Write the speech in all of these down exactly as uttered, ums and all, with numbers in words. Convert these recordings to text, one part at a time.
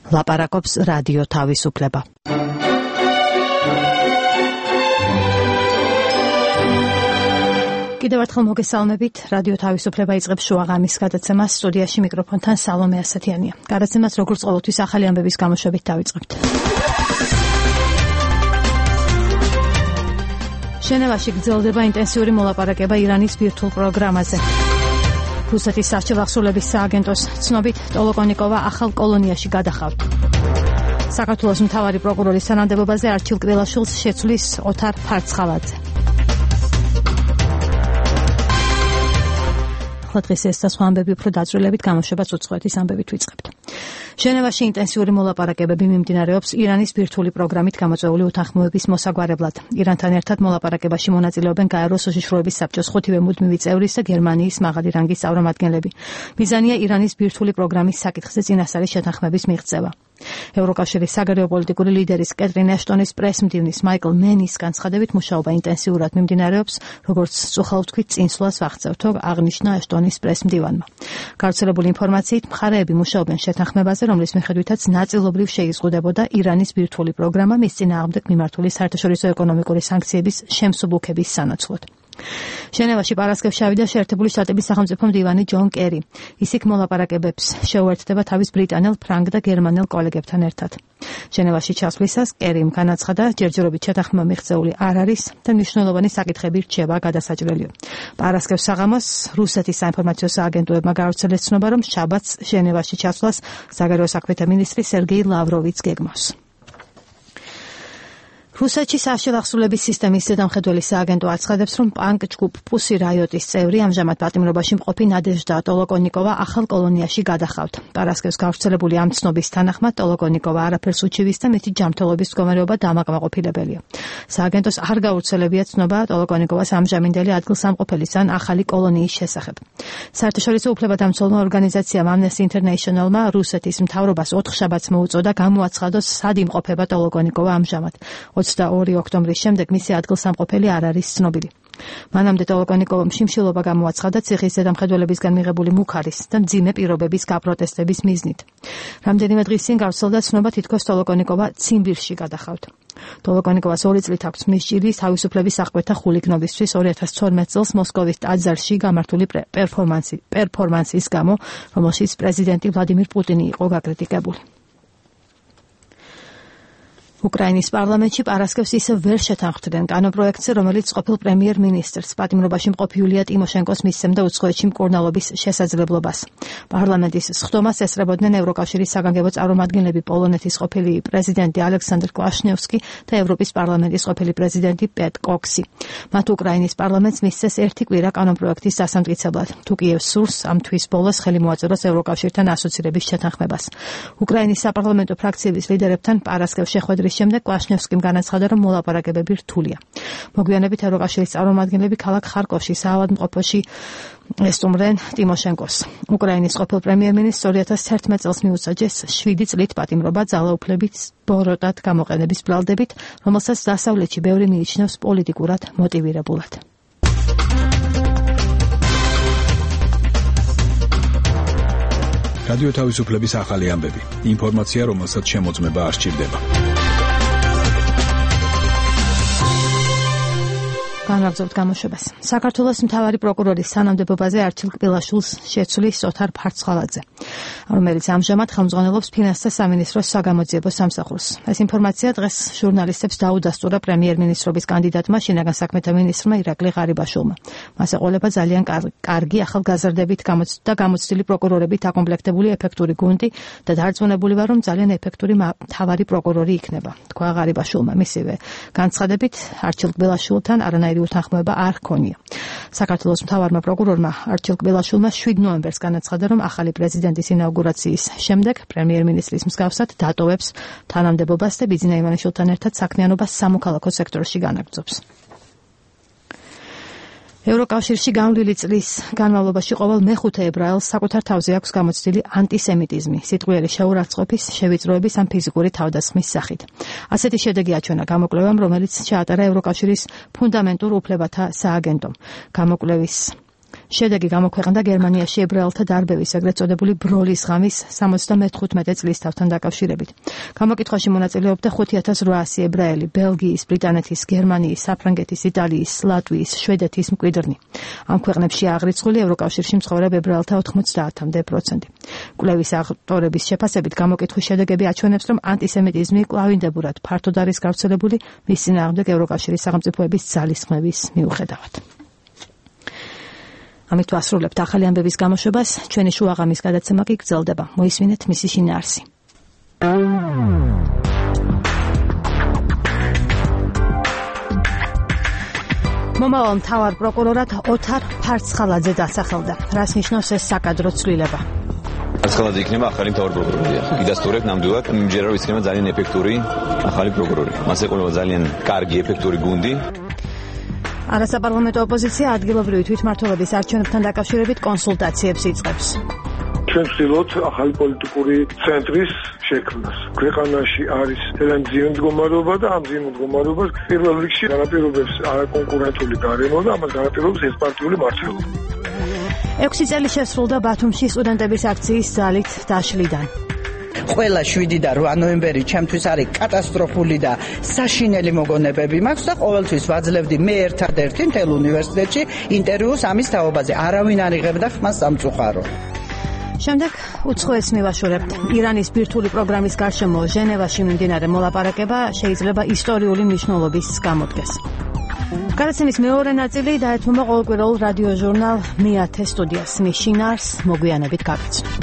ლაპარაკობს რადიო თავისუფლება. კიდევ ერთხელ მოგესალმებით, რადიო თავისუფლება იწყებს შუაღამის გადაცემას, სტუდიაში მიკროფონთან სალომე ასათიანია. გადაცემას როგორც ყოველთვის ახალი ამბების გამოშვებით დავიწყებთ. ჟენევაში გრძელდება ინტენსიური მოლაპარაკება ირანის ბირთვულ პროგრამაზე. რუსეთის საარჩევნო აღსრულების სააგენტოს ცნობით ტოლოკონიკოვა ახალ კოლონიაში გადახავთ. საქართველოს მთავარი პროკურორის თანამდებობაზე არჩილ კბილაშვილს შეცვლის ოთარ ფარცხალაძე. დღეს ეს და სხვა ამბები უფრო დაწვრილებით გამოშვებას უცხოეთის ამბებით ვიწყებთ. ჟენევაში ინტენსიური მოლაპარაკებები მიმდინარეობს ირანის ბირთვული პროგრამით გამოწვეული უთანხმოების მოსაგვარებლად. ირანთან ერთად მოლაპარაკებაში მონაწილეობენ გაეროს უშიშროების საბჭოს ხუთივე მუდმივი წევრის და გერმანიის მაღალი რანგის წარმომადგენლები. მიზანია ირანის ბირთვული პროგრამის საკითხზე წინასწარი შეთანხმების მიღწევა. ევროკავშირის საგარეო პოლიტიკური ლიდერის კეტრინ ეშტონის პრესმდივნის მაიკლ მენის განცხადებით მუშაობა ინტენსიურად მიმდინარეობს, როგორც წუხალ ვთქვით, წინსვლას ვაღწევთო, აღნიშნა ეშტონის პრესმდივანმა. გავრცელებული ინფორმაციით მხარეები მუშაობენ შეთანხმებაზე, რომლის მიხედვითაც ნაწილობრივ შეიზღუდებოდა ირანის ბირთვული პროგრამა მის წინააღმდეგ მიმართული საერთაშორისო ეკონომიკური სანქციების შემსუბუქების სანაცვლოდ. ჟენევაში პარასკევს შევიდა შეერთებული შტატების სახელმწიფო მდივანი ჯონ კერი. ის იქ მოლაპარაკებებს შეუერთდება თავის ბრიტანელ, ფრანგ და გერმანელ კოლეგებთან ერთად. ჟენევაში ჩასვლისას კერიმ განაცხადა, ჯერჯერობით შეთანხმება მიღწეული არ არის და მნიშვნელოვანი საკითხები რჩება გადასაჭრელი. პარასკევს საღამოს რუსეთის საინფორმაციო სააგენტოებმა გაავრცელეს ცნობა, რომ შაბათს ჟენევაში ჩასვლას საგარეო საქმეთა მინისტრი სერგეი ლავროვიც გეგმავს. რუსეთში საარჩევნო აღსრულების სისტემის ზედამხედველი სააგენტო აცხადებს, რომ პანკ ჯგუფ პუსი რაიოტის წევრი ამჟამად პატიმრობაში მყოფი ნადეჟდა ტოლოკონიკოვა ახალ კოლონიაში გადახავთ. პარასკევს გავრცელებული ამ ცნობის თანახმად ტოლოკონიკოვა არაფერს უჩივის და მითი ჯანმრთელობის მდგომარეობა დამაკმაყოფილებელია. სააგენტოს არ გავრცელებია ცნობა ტოლოკონიკოვას ამჟამინდელი ადგილსამყოფელის ან ახალი კოლონიის შესახებ. საერთაშორისო უფლებადამცველმა ორგანიზაციამ Amnesty International-მა რუსეთის მთავრობას ოთხ შაბათს მოუწოდა გამოაცხადოს, სად იმყოფება ტოლოკონიკოვა ამჟამად. ოცდაორი ოქტომბრის შემდეგ მისი ადგილსამყოფელი არ არის ცნობილი. მანამდე ტოლოკონიკოვამ შიმშილობა გამოაცხადა ციხის ზედამხედველებისგან მიღებული მუქარის და მძიმე პირობების გაპროტესტების მიზნით. რამდენიმე დღის წინ გავრცელდა ცნობა, თითქოს ტოლოკონიკოვა ციმბირში გადახავთ. ტოლოკონიკოვას ორი წლით აქვს მისჯილი თავისუფლების აღკვეთა ხულიგნობისთვის ორი ათას ცხრამეტ წელს მოსკოვის ტაძარში გამართული პერფორმანსი პერფორმანსის გამო, რომელშიც პრეზიდენტი ვლადიმირ პუტინი იყო გაკრიტიკებული. უკრაინის პარლამენტში პარასკევს ისევ ვერ შეთანხმდნენ კანონპროექტზე, რომელიც ყოფილ პრემიერ-მინისტრს პატიმრობაში მყოფი იულია ტიმოშენკოს მისცემდა უცხოეთში მკურნალობის შესაძლებლობას. პარლამენტის სხდომას ესწრებოდნენ ევროკავშირის საგანგებო წარმომადგენლები, პოლონეთის ყოფილი პრეზიდენტი ალექსანდრ კვაშნევსკი და ევროპის პარლამენტის ყოფილი პრეზიდენტი პეტ კოქსი. მათ უკრაინის პარლამენტს მისცეს ერთი კვირა კანონპროექტის დასამტკიცებლად. თუ კიევს სურს ამ თვის ბოლოს ხელი მოაწეროს ევროკავშირთან ასოცირების შეთანხმებას. უკრაინის საპარლამენტო ფრაქციების ლიდერებთან პარასკევს შეხვედრის შემდეგ კვაშნევსკიმ განაცხადა, რომ მოლაპარაკებები რთულია. მოგვიანებით ევროკავშირის წარმომადგენლები ქალაქ ხარკოვში საავადმყოფოში ესტუმრენ ტიმოშენკოს. უკრაინის ყოფილ პრემიერ-მინისტრს ორი ათას თერთმეტ წელს მიუსაჯეს შვიდი წლით პატიმრობა ძალაუფლების ბოროტად გამოყენების ბრალდებით, რომელსაც დასავლეთში ბევრი მიიჩნევს პოლიტიკურად მოტივირებულად. რადიო თავისუფლების ახალი ამბები. ინფორმაცია, რომელსაც შემოწმება არ სჭირდება. განაგრძობთ გამოშვებას. საქართველოს მთავარი პროკურორის თანამდებობაზე არჩილ კბილაშვილს შეცვლის ოთარ ფარცხალაძე, რომელიც ამჟამად ხელმძღვანელობს ფინანსთა სამინისტროს საგამოძიებო სამსახურს. ეს ინფორმაცია დღეს ჟურნალისტებს დაუდასტურა პრემიერ-მინისტრობის კანდიდატმა, შინაგან საქმეთა მინისტრმა ირაკლი ღარიბაშვილმა. მას ეყოლება ძალიან კარგი ახალგაზრდებით და გამოცდილი პროკურორებით აკომპლექტებული ეფექტური გუნდი და დარწმუნებული ვარ, რომ ძალიან ეფექტური მთავარი პროკურორი იქნება, თქვა ღარიბაშვილმა. მისივე განცხადებით არჩილ კბილაშვილთან არანაირი უთანხმოება არ ჰქონია. საქართველოს მთავარმა პროკურორმა არჩილ კბილაშვილმა შვიდ ნოემბერს განაცხადა, რომ ახალი პრეზიდენტის ინაუგურაციის შემდეგ პრემიერ-მინისტრის მსგავსად დატოვებს თანამდებობას და ბიძინა ივანიშვილთან ერთად საქმიანობას სამოქალაქო სექტორში განაგრძობს. ევროკავშირში გამვლილი წლის განმავლობაში ყოველ მეხუთე ებრაელს საკუთარ თავზე აქვს გამოცდილი ანტისემიტიზმი, სიტყვიერი შეურაცხყოფის, შევიწროების ან ფიზიკური თავდასხმის სახით. ასეთი შედეგი აჩვენა გამოკვლევამ, რომელიც ჩაატარა ევროკავშირის ფუნდამენტურ უფლებათა სააგენტომ. გამოკვლევის შედეგი გამოქვეყნდა გერმანიაში ებრაელთა დარბევის, ეგრეთ წოდებული ბროლის ღამის სამოცდამეთხუთმეტე წლისთავთან დაკავშირებით. გამოკითხვაში მონაწილეობდა ხუთი ათას რვაასი ებრაელი, ბელგიის, ბრიტანეთის, გერმანიის, საფრანგეთის, იტალიის, ლატვიის, შვედეთის მკვიდრნი. ამ ქვეყნებში აღრიცხული ევროკავშირში მცხოვრებ ებრაელთა ოთხმოცდაათამდე პროცენტი. კვლევის ავტორების შეფასებით გამოკითხვის შედეგები აჩვენებს, რომ ანტისემიტიზმი კვლავინდებურად ფართოდ არის გავრცელებული მის წინააღმდეგ ევროკავშირის სახელმწიფოების ძალისხმევის მიუხედავად. ამით ვასრულებთ ახალი ამბების გამოშვებას, ჩვენი შუაღამის გადაცემა კი გრძელდება. მოისმინეთ მისი შინაარსი. მომავალ მთავარ პროკურორად ოთარ ფარცხალაძე დასახელდა. რას ნიშნავს ეს საკადრო ცვლილება? ფარცხალაძე იქნება ახალი მთავარ პროკურორია. კიდასტურებ ნამდვილად იმჯერა რომ იქნება ძალიან ეფექტური ახალი პროკურორი. მას ეყოლება ძალიან კარგი ეფექტური გუნდი. არასაპარლამენტო ოპოზიცია ადგილობრივი თვითმმართველობის არჩევნებთან დაკავშირებით კონსულტაციებს იწყებს. ჩვენ ვცდილობთ ახალი პოლიტიკური ცენტრის შექმნას. ქვეყანაში არის ძალიან მძიმე მდგომარეობა და ამ მძიმე მდგომარეობას პირველ რიგში განაპირობებს არაკონკურენტული გარემო და ამას განაპირობებს ერთპარტიული მართლობა. ექვსი წელი შესრულდა ბათუმში სტუდენტების აქციის ძალით დაშლიდან. ყველა შვიდი და რვა ნოემბერი ჩემთვის არის კატასტროფული და საშინელი მოგონებები მაქვს და ყოველთვის ვაძლევდი მე ერთადერთი მთელ უნივერსიტეტში ინტერვიუს ამის თაობაზე. არავინ არ იღებდა ხმას სამწუხარო. შემდეგ უცხოეთს მივაშორებთ. ირანის ბირთვული პროგრამის გარშემო ჟენევაში მიმდინარე მოლაპარაკება შეიძლება ისტორიული მნიშვნელობის გამოდგეს. გადაცემის მეორე ნაწილი დაეთმობა ყოველკვირეულ რადიო ჟურნალ მეათე სტუდიას. მის შინაარსს მოგვიანებით გაგაცნობთ.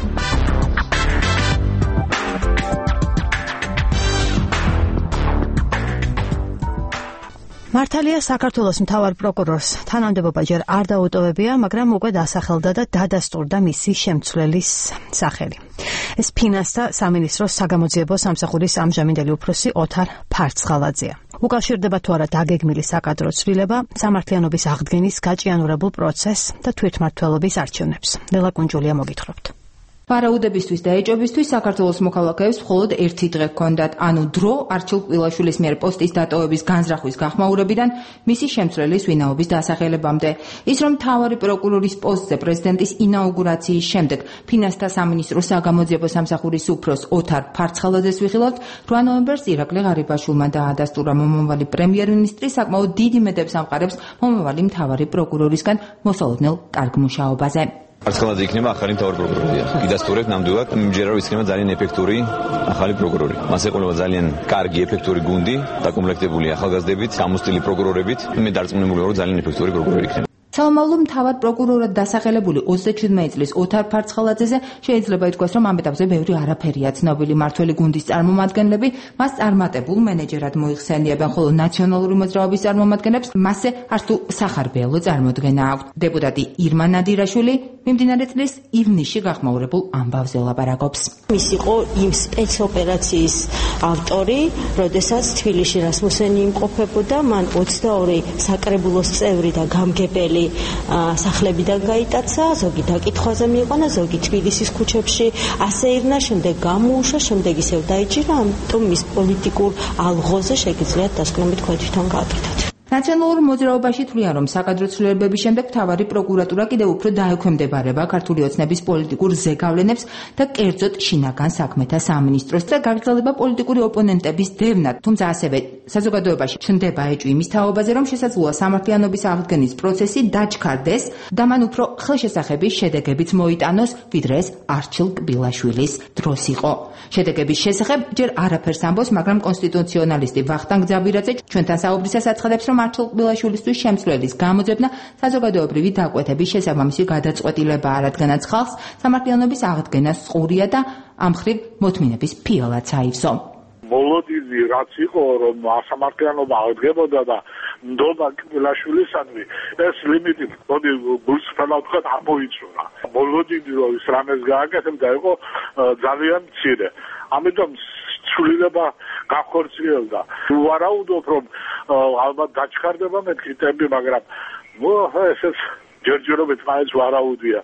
მართალია საქართველოს მთავარ პროკურორს თანამდებობა ჯერ არ დაუტოვებია, მაგრამ უკვე დასახელდა და დადასტურდა მისი შემცვლელის სახელი. ეს ფინანსთა სამინისტროს საგამოძიებო სამსახურის ამჟამინდელი უფროსი ოთარ ფარცხალაძეა. უკავშირდება თუ არა დაგეგმილი საკადრო ცვლილება, სამართლიანობის აღდგენის გაჭიანურებულ პროცესს და თვითმმართველობის არჩევნებს. ნელა კუნჯულია მოგითხრობთ. ვარაუდებისთვის და ეჭვებისთვის საქართველოს მოქალაქეებს მხოლოდ ერთი დღე ჰქონდათ, ანუ დრო არჩილ კბილაშვილის მიერ პოსტის დატოვების განზრახვის გახმაურებიდან მისი შემცვლელის ვინაობის დასახელებამდე. ის რომ მთავარი პროკურორის პოსტზე პრეზიდენტის ინაუგურაციის შემდეგ ფინანსთა სამინისტროს საგამოძიებო სამსახურის უფროს ოთარ ფარცხალაძეს ვიხილავთ, რვა ნოემბერს ირაკლი ღარიბაშვილმა დაადასტურა მომავალი პრემიერ-მინისტრი საკმაოდ დიდი მეტებს ამყარებს მომავალი მთავარი პროკურორისგან მოსალოდნელ კარგ მუშაობაზე. ფარცხალაძე იქნება ახალი მთავარი პროკურორია. კიდასტურებ ნამდვილად იმჯერა რომ იქნება ძალიან ეფექტური ახალი პროკურორი. მას ეყოლება ძალიან კარგი ეფექტური გუნდი, დაკომპლექტებული ახალგაზრდებით, გამოსტილი პროკურორებით. მე დარწმუნებული ვარ რომ ძალიან ეფექტური პროკურორი იქნება. სამომავლო მთავარ პროკურორად დასახელებული ოცდაჩვიდმეტი წლის ოთარ ფარცხალაძეზე შეიძლება ითქვას, რომ ამ ეტაპზე ბევრი არაფერია ცნობილი. მართველი გუნდის წარმომადგენლები მას წარმატებულ მენეჯერად მოიხსენიებენ, ხოლო ნაციონალური მოძრაობის წარმომადგენლებს მასზე არც თუ სახარბიელო წარმოდგენა აქვს. დეპუტატი ირმა ნადირაშვილი მიმდინარე წლის ივნისში გახმაურებულ ამბავზე ლაპარაკობს. ის იყო იმ სპეცოპერაციის ავტორი, როდესაც თბილისში რასმუსენი იმყოფებოდა, მან ოცდაორი საკრებულოს წევრი და გამგებელი სახლებიდან გაიტაცა, ზოგი დაკითხვაზე მიიყვანა, ზოგი თბილისის ქუჩებში ასეირნა, შემდეგ გამოუშვა, შემდეგ ისევ დაიჭირა, ამიტომ მის პოლიტიკურ ალღოზე შეგიძლიათ დასკვნობით თქვენ თვითონ გააკეთოთ. ნაციონალურ მოძრაობაში თვლიან, რომ საკადრო ცვლილებების შემდეგ მთავარი პროკურატურა კიდევ უფრო დაექვემდებარება ქართული ოცნების პოლიტიკურ ზეგავლენებს და კერძოდ შინაგან საქმეთა სამინისტროს და გაგრძელდება პოლიტიკური ოპონენტების დევნა, თუმცა ასევე საზოგადოებაში ჩნდება ეჭვი იმის თაობაზე, რომ შესაძლოა სამართლიანობის აღდგენის პროცესი დაჩქარდეს და მან უფრო ხელშესახების შედეგებიც მოიტანოს, ვიდრე ეს არჩილ კბილაშვილის დროს იყო. შედეგების შესახებ ჯერ არაფერს ამბობს, მაგრამ კონსტიტუციონალისტი ვახტანგ ძაბირაძე ჩვენთან საუბრისას აცხადებს, რომ არჩილ კბილაშვილისთვის შემცვლელის გამოძებნა საზოგადოებრივი დაკვეთების შესაბამისი გადაწყვეტილებაა, რადგანაც ხალხს სამართლიანობის აღდგენა სწორია და ამ მხრივ მოთმინების ფიალაც აივსო. მოლოდინი რაც იყო, რომ სამართლიანობა აღდგებოდა და ნდობა კბილაშვილისადმი, ეს ლიმიტი მოდი გულწრფელად ვთქვათ არ მოიწურა. მოლოდინი რომ ის რამეს გააკეთებდა იყო ძალიან მცირე. ამიტომ ცვლილება გახორციელდა. ვარაუდობ, რომ ალბათ დაჩქარდება მეთქი ტემპი, მაგრამ ესეც ჯერჯერობით მაინც ვარაუდია.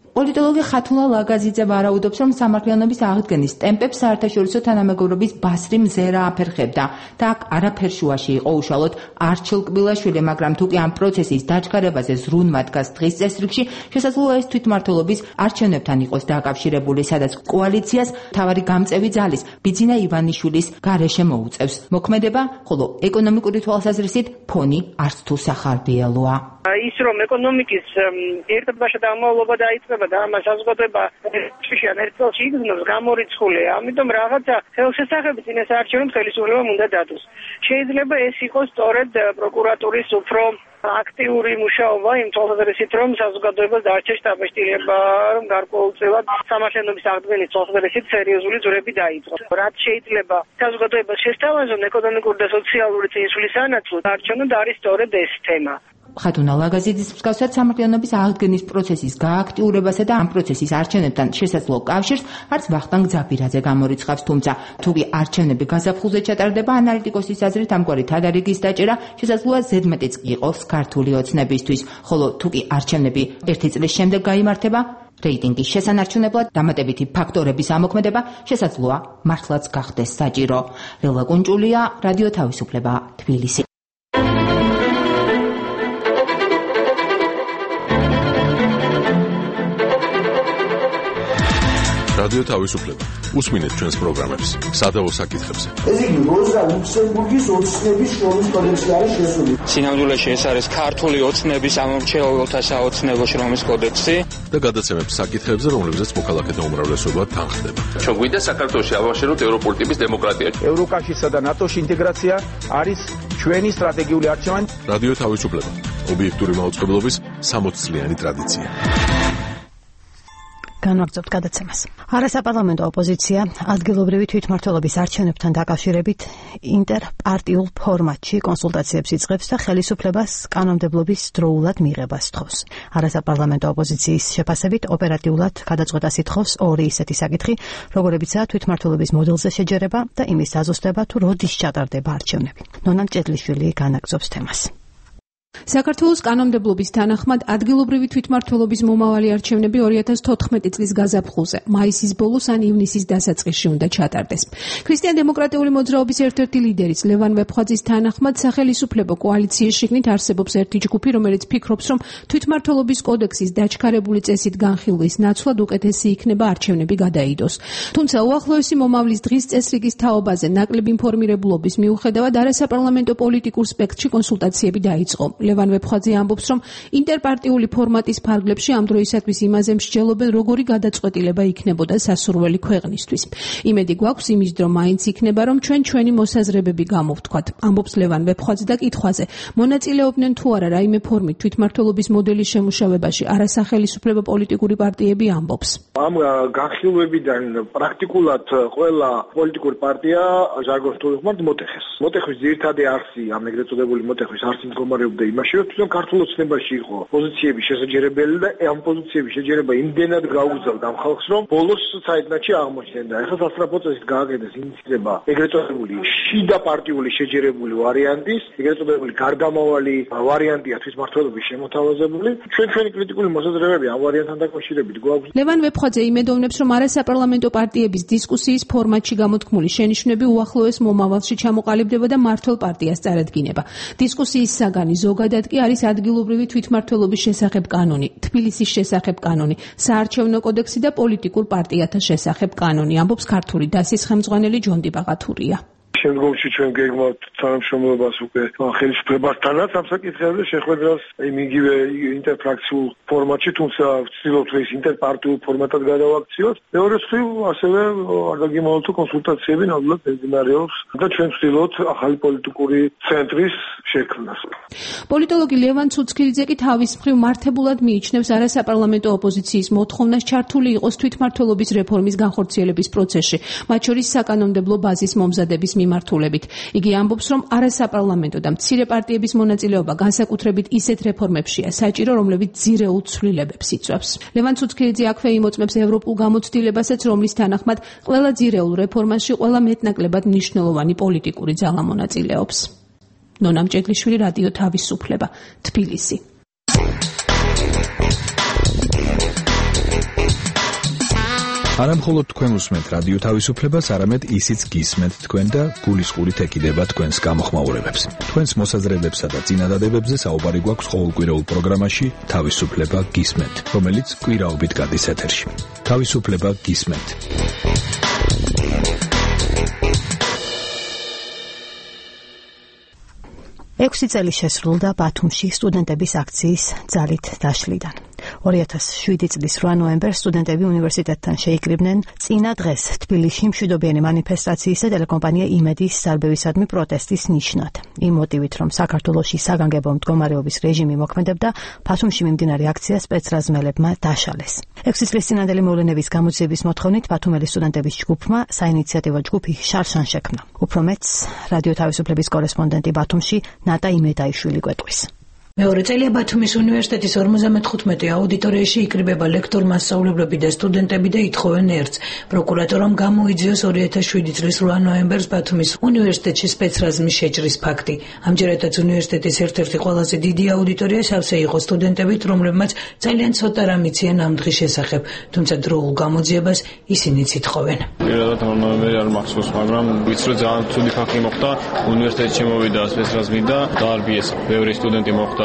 პოლიტოლოგი ხათულა ლაგაზიძე ვარაუდობს, რომ სამართლიანობის აღდგენის ტემპებს საერთაშორისო თანამეგობრობის ბასრი მზერა აფერხებდა და აქ არაფერ შუაში იყო უშუალოდ არჩილ კბილაშვილი, მაგრამ თუ კი ამ პროცესის დაჩქარებაზე ზრუნვა დგას დღის წესრიგში, შესაძლოა ეს თვითმმართველობის არჩევნებთან იყოს დაკავშირებული, სადაც კოალიციას მთავარი გამწევი ძალის ბიძინა ივანიშვილის გარეშე მოუწევს მოქმედება, ხოლო ეკონომიკური თვალსაზრისით ფონი არც თუ სახარბიელოა. ის რომ ეკონომიკის ერთბაშა დამოვლობა დაიწყება და ამას საზოგადოება შიშიან ერთ წელში იგრძნობს გამორიცხულია. ამიტომ რაღაცა ხელშესახები წინას არჩევნებს ხელისუფლებამ უნდა დადოს. შეიძლება ეს იყოს სწორედ პროკურატურის უფრო აქტიური მუშაობა იმ თვალსაზრისით, რომ საზოგადოებას დარჩეს დაბეჭდილება, რომ გარკვეულწილად სამართლიანობის აღდგენის თვალსაზრისით სერიოზული ძვრები დაიწყოს. რაც შეიძლება საზოგადოებას შესთავაზონ ეკონომიკური და სოციალური წინსვლის სანაცვლოდ, არჩევნად არის სწორედ ეს თემა. ხათუნა ლაგაზიძის მსგავსად სამართლიანობის აღდგენის პროცესის გააქტიურებასა და ამ პროცესის არჩევნებთან შესაძლო კავშირს არც ვახტანგ ძაფირაძე გამორიცხავს, თუმცა თუ კი არჩევნები გაზაფხულზე ჩატარდება, ანალიტიკოსის აზრით ამგვარი თადარიგის დაჭერა შესაძლოა ზედმეტიც იყოს ქართული ოცნებისთვის, ხოლო თუ კი არჩევნები ერთი წლის შემდეგ გაიმართება, რეიტინგის შესანარჩუნებლად დამატებითი ფაქტორების ამოქმედება შესაძლოა მართლაც გახდეს საჭირო. ლელა კუნჭულია, რადიო თავისუფლება, თბილისი. რადიო თავისუფლება. უსმინეთ ჩვენს პროგრამებს სადავო საკითხებზე. ეს იგი როზა ლუქსემბურგის ოცნების შრომის კოდექსი არის შესული. სინამდვილეში ეს არის ქართული ოცნების ამომრჩეველთა საოცნებო შრომის კოდექსი და გადაცემებს საკითხებზე, რომლებზეც მოქალაქეთა უმრავლესობა თანხდება. ჩვენ გვინდა საქართველოში ავაშენოთ ევროპული ტიპის დემოკრატია. ევროკავშირსა და ნატოში ინტეგრაცია არის ჩვენი სტრატეგიული არჩევანი. რადიო თავისუფლება. ობიექტური მაუწყებლობის სამოც წლიანი ტრადიცია. განვაგრძობთ გადაცემას. არასაპარლამენტო ოპოზიცია ადგილობრივი თვითმმართველობის არჩევნებთან დაკავშირებით ინტერპარტიულ ფორმატში კონსულტაციებს იწყებს და ხელისუფლებას კანონმდებლობის დროულად მიღებას თხოვს. არასაპარლამენტო ოპოზიციის შეფასებით ოპერატიულად გადაწყვეტას ითხოვს ორი ისეთი საკითხი, როგორებიცაა თვითმმართველობის მოდელზე შეჯერება და იმის დაზუსტება, თუ როდის ჩატარდება არჩევნები. ნონა მჭედლიშვილი განაგრძობს თემას. საქართველოს კანონმდებლობის თანახმად ადგილობრივი თვითმმართველობის მომავალი არჩევნები ორი ათას თოთხმეტი წლის გაზაფხულზე, მაისის ბოლოს ან ივნისის დასაწყისში უნდა ჩატარდეს. ქრისტიან-დემოკრატიული მოძრაობის ერთ-ერთი ლიდერის ლევან ვეფხვაძის თანახმად სახელისუფლებო კოალიციის შიგნით არსებობს ერთი ჯგუფი, რომელიც ფიქრობს, რომ თვითმმართველობის კოდექსის დაჩქარებული წესით განხილვის ნაცვლად უკეთესი იქნება არჩევნები გადაიდოს. თუმცა უახლოესი მომავლის დღის წესრიგის თაობაზე ნაკლები ინფორმირებულობის მიუხედავად არასაპარლამენტო პოლიტიკურ სპექტრში კონსულტაციები დაიწყო. ლევან ვეფხვაძე ამბობს, რომ ინტერპარტიული ფორმატის ფარგლებში ამ დროისათვის იმაზე მსჯელობენ, როგორი გადაწყვეტილება იქნებოდა სასურველი ქვეყნისთვის. იმედი გვაქვს იმის დრო მაინც იქნება, რომ ჩვენ ჩვენი მოსაზრებები გამოვთქვათ. ამბობს ლევან ვეფხვაძე და კითხვაზე, მონაწილეობდნენ თუ არა რაიმე ფორმით თვითმმართველობის მოდელის შემუშავებაში არასახელისუფლებო პოლიტიკური პარტიები, ამბობს. ამ განხილვებიდან პრაქტიკულად ყველა პოლიტიკური პარტია ჟარგონს თუ ვიხმართ მოტეხეს. მოტეხვის ძირითადი არსი, ამ ეგრეთ წოდებული მოტეხვის არსი მდგომარეობდა იმაში, რომ თვითონ ქართულ ოცნებაში იყო პოზიციების შესაჯერებელი და ამ პოზიციების შეჯერება იმდენად გაუგზავნა ამ ხალხს, რომ ბოლოს საერთნაში აღმოჩნდა. ეხლა სასწრაფო წესით გააკეთეს ინიციატივა ეგრეთ წოდებული შიდა პარტიული შეჯერებული ვარიანტის, ეგრეთ წოდებული გარდამავალი ვარიანტია თვითმმართველობის შემოთავაზებული. ჩვენ ჩვენი კრიტიკული მოსაზრებები ამ ვარიანტთან დაკავშირებით გვაქვს. ლევან ვეფხვაძე იმედოვნებს, რომ არასაპარლამენტო პარტიების დისკუსიის ფორმატში გამოთქმული შენიშვნები უახლოეს მომავალში ჩამოყალიბდება და მმართველ პარტიას წარადგინება. დისკუსიის საგანი ზოგადად კი არის ადგილობრივი თვითმმართველობის შესახებ კანონი, თბილისის შესახებ კანონი, საარჩევნო კოდექსი და პოლიტიკურ პარტიათა შესახებ კანონი, ამბობს ქართული დასის ხელმძღვანელი ჯონდი ბაღათურია. შემდგომში ჩვენ გეგმავთ თანამშრომლობას უკვე ხელისუფლებასთანაც ამ საკითხებზე შეხვედრას იმ იგივე ინტერფრაქციულ ფორმატში, თუმცა ვცდილობთ ეს ინტერპარტიულ ფორმატად გადავაქციოთ. მეორე მხრივ ასევე არ დაგიმოვოთ კონსულტაციები ნამდვილად მიმდინარეობს და ჩვენ ვცდილობთ ახალი პოლიტიკური ცენტრის შექმნას. პოლიტოლოგი ლევან ცუცქიძე კი თავის მხრივ მართებულად მიიჩნევს არასაპარლამენტო ოპოზიციის მოთხოვნას ჩართული იყოს თვითმმართველობის რეფორმის განხორციელების პროცესში, მათ შორის საკანონმდებლო ბაზის მომზადების მიმართულებით. იგი ამბობს, რომ არასაპარლამენტო და მცირე პარტიების მონაწილეობა განსაკუთრებით ისეთ რეფორმებშია საჭირო, რომლებიც ძირეულ ცვლილებებს იწვევს. ლევან ცუცქიძე აქვე იმოწმებს ევროპულ გამოცდილებასაც, რომლის თანახმად ყველა ძირეულ რეფორმაში ყველა მეტნაკლებად მნიშვნელოვანი პოლიტიკური ძალა მონაწილეობს. ნონა მჭედლიშვილი, რადიო თავისუფლება, თბილისი. არა მხოლოდ თქვენ უსმენთ რადიო თავისუფლებას, არამედ ისიც გისმენთ თქვენ და გულისყურით ეკიდება თქვენს გამოხმაურებებს. თქვენს მოსაზრებებსა და წინადადებებზე საუბარი გვაქვს ყოველკვირეულ პროგრამაში თავისუფლება გისმენთ, რომელიც კვირაობით გადის ეთერში. თავისუფლება გისმენთ. ექვსი წელი შესრულდა ბათუმში სტუდენტების აქციის ძალით დაშლიდან. ორი ათას შვიდი წლის რვა ნოემბერს სტუდენტები უნივერსიტეტთან შეიკრიბნენ წინა დღეს თბილისში მშვიდობიანი მანიფესტაციის და ტელეკომპანია იმედის სარბევისადმი პროტესტის ნიშნად. იმ მოტივით, რომ საქართველოში საგანგებო მდგომარეობის რეჟიმი მოქმედებდა, ბათუმში მიმდინარე აქცია სპეცრაზმელებმა დაშალეს. ექვსი წლის წინანდელი მოვლენების გამოძიების მოთხოვნით ბათუმელი სტუდენტების ჯგუფმა საინიციატივო ჯგუფი შარშან შექმნა. უფრო მეც რადიო თავისუფლების კორესპონდენტი ბათუმში ნატა იმედაიშვილი გვეტყვის. მეორე წელია ბათუმის უნივერსიტეტის ორმოცდამეთხუთმეტე აუდიტორიაში იკრიბება ლექტორ მასწავლებლები და სტუდენტები და ითხოვენ ერთს. პროკურატურამ გამოიძიოს ორი ათას შვიდი წლის რვა ნოემბერს ბათუმის უნივერსიტეტში სპეცრაზმის შეჭრის ფაქტი. ამჯერადაც უნივერსიტეტის ერთ-ერთი ყველაზე დიდი აუდიტორია სავსე იყო სტუდენტებით, რომლებმაც ძალიან ცოტა რამ იციან ამ დღის შესახებ, თუმცა დროულ გამოძიებას ისინიც ითხოვენ. პირველად ნოემბერი არ მახსოვს, მაგრამ ვიცი რომ ძალიან ცუდი ფაქტი მოხდა, უნივერსიტეტში მოვიდა სპეცრაზმი და დაარბიეს ბევრი სტუდენტი მოხდა.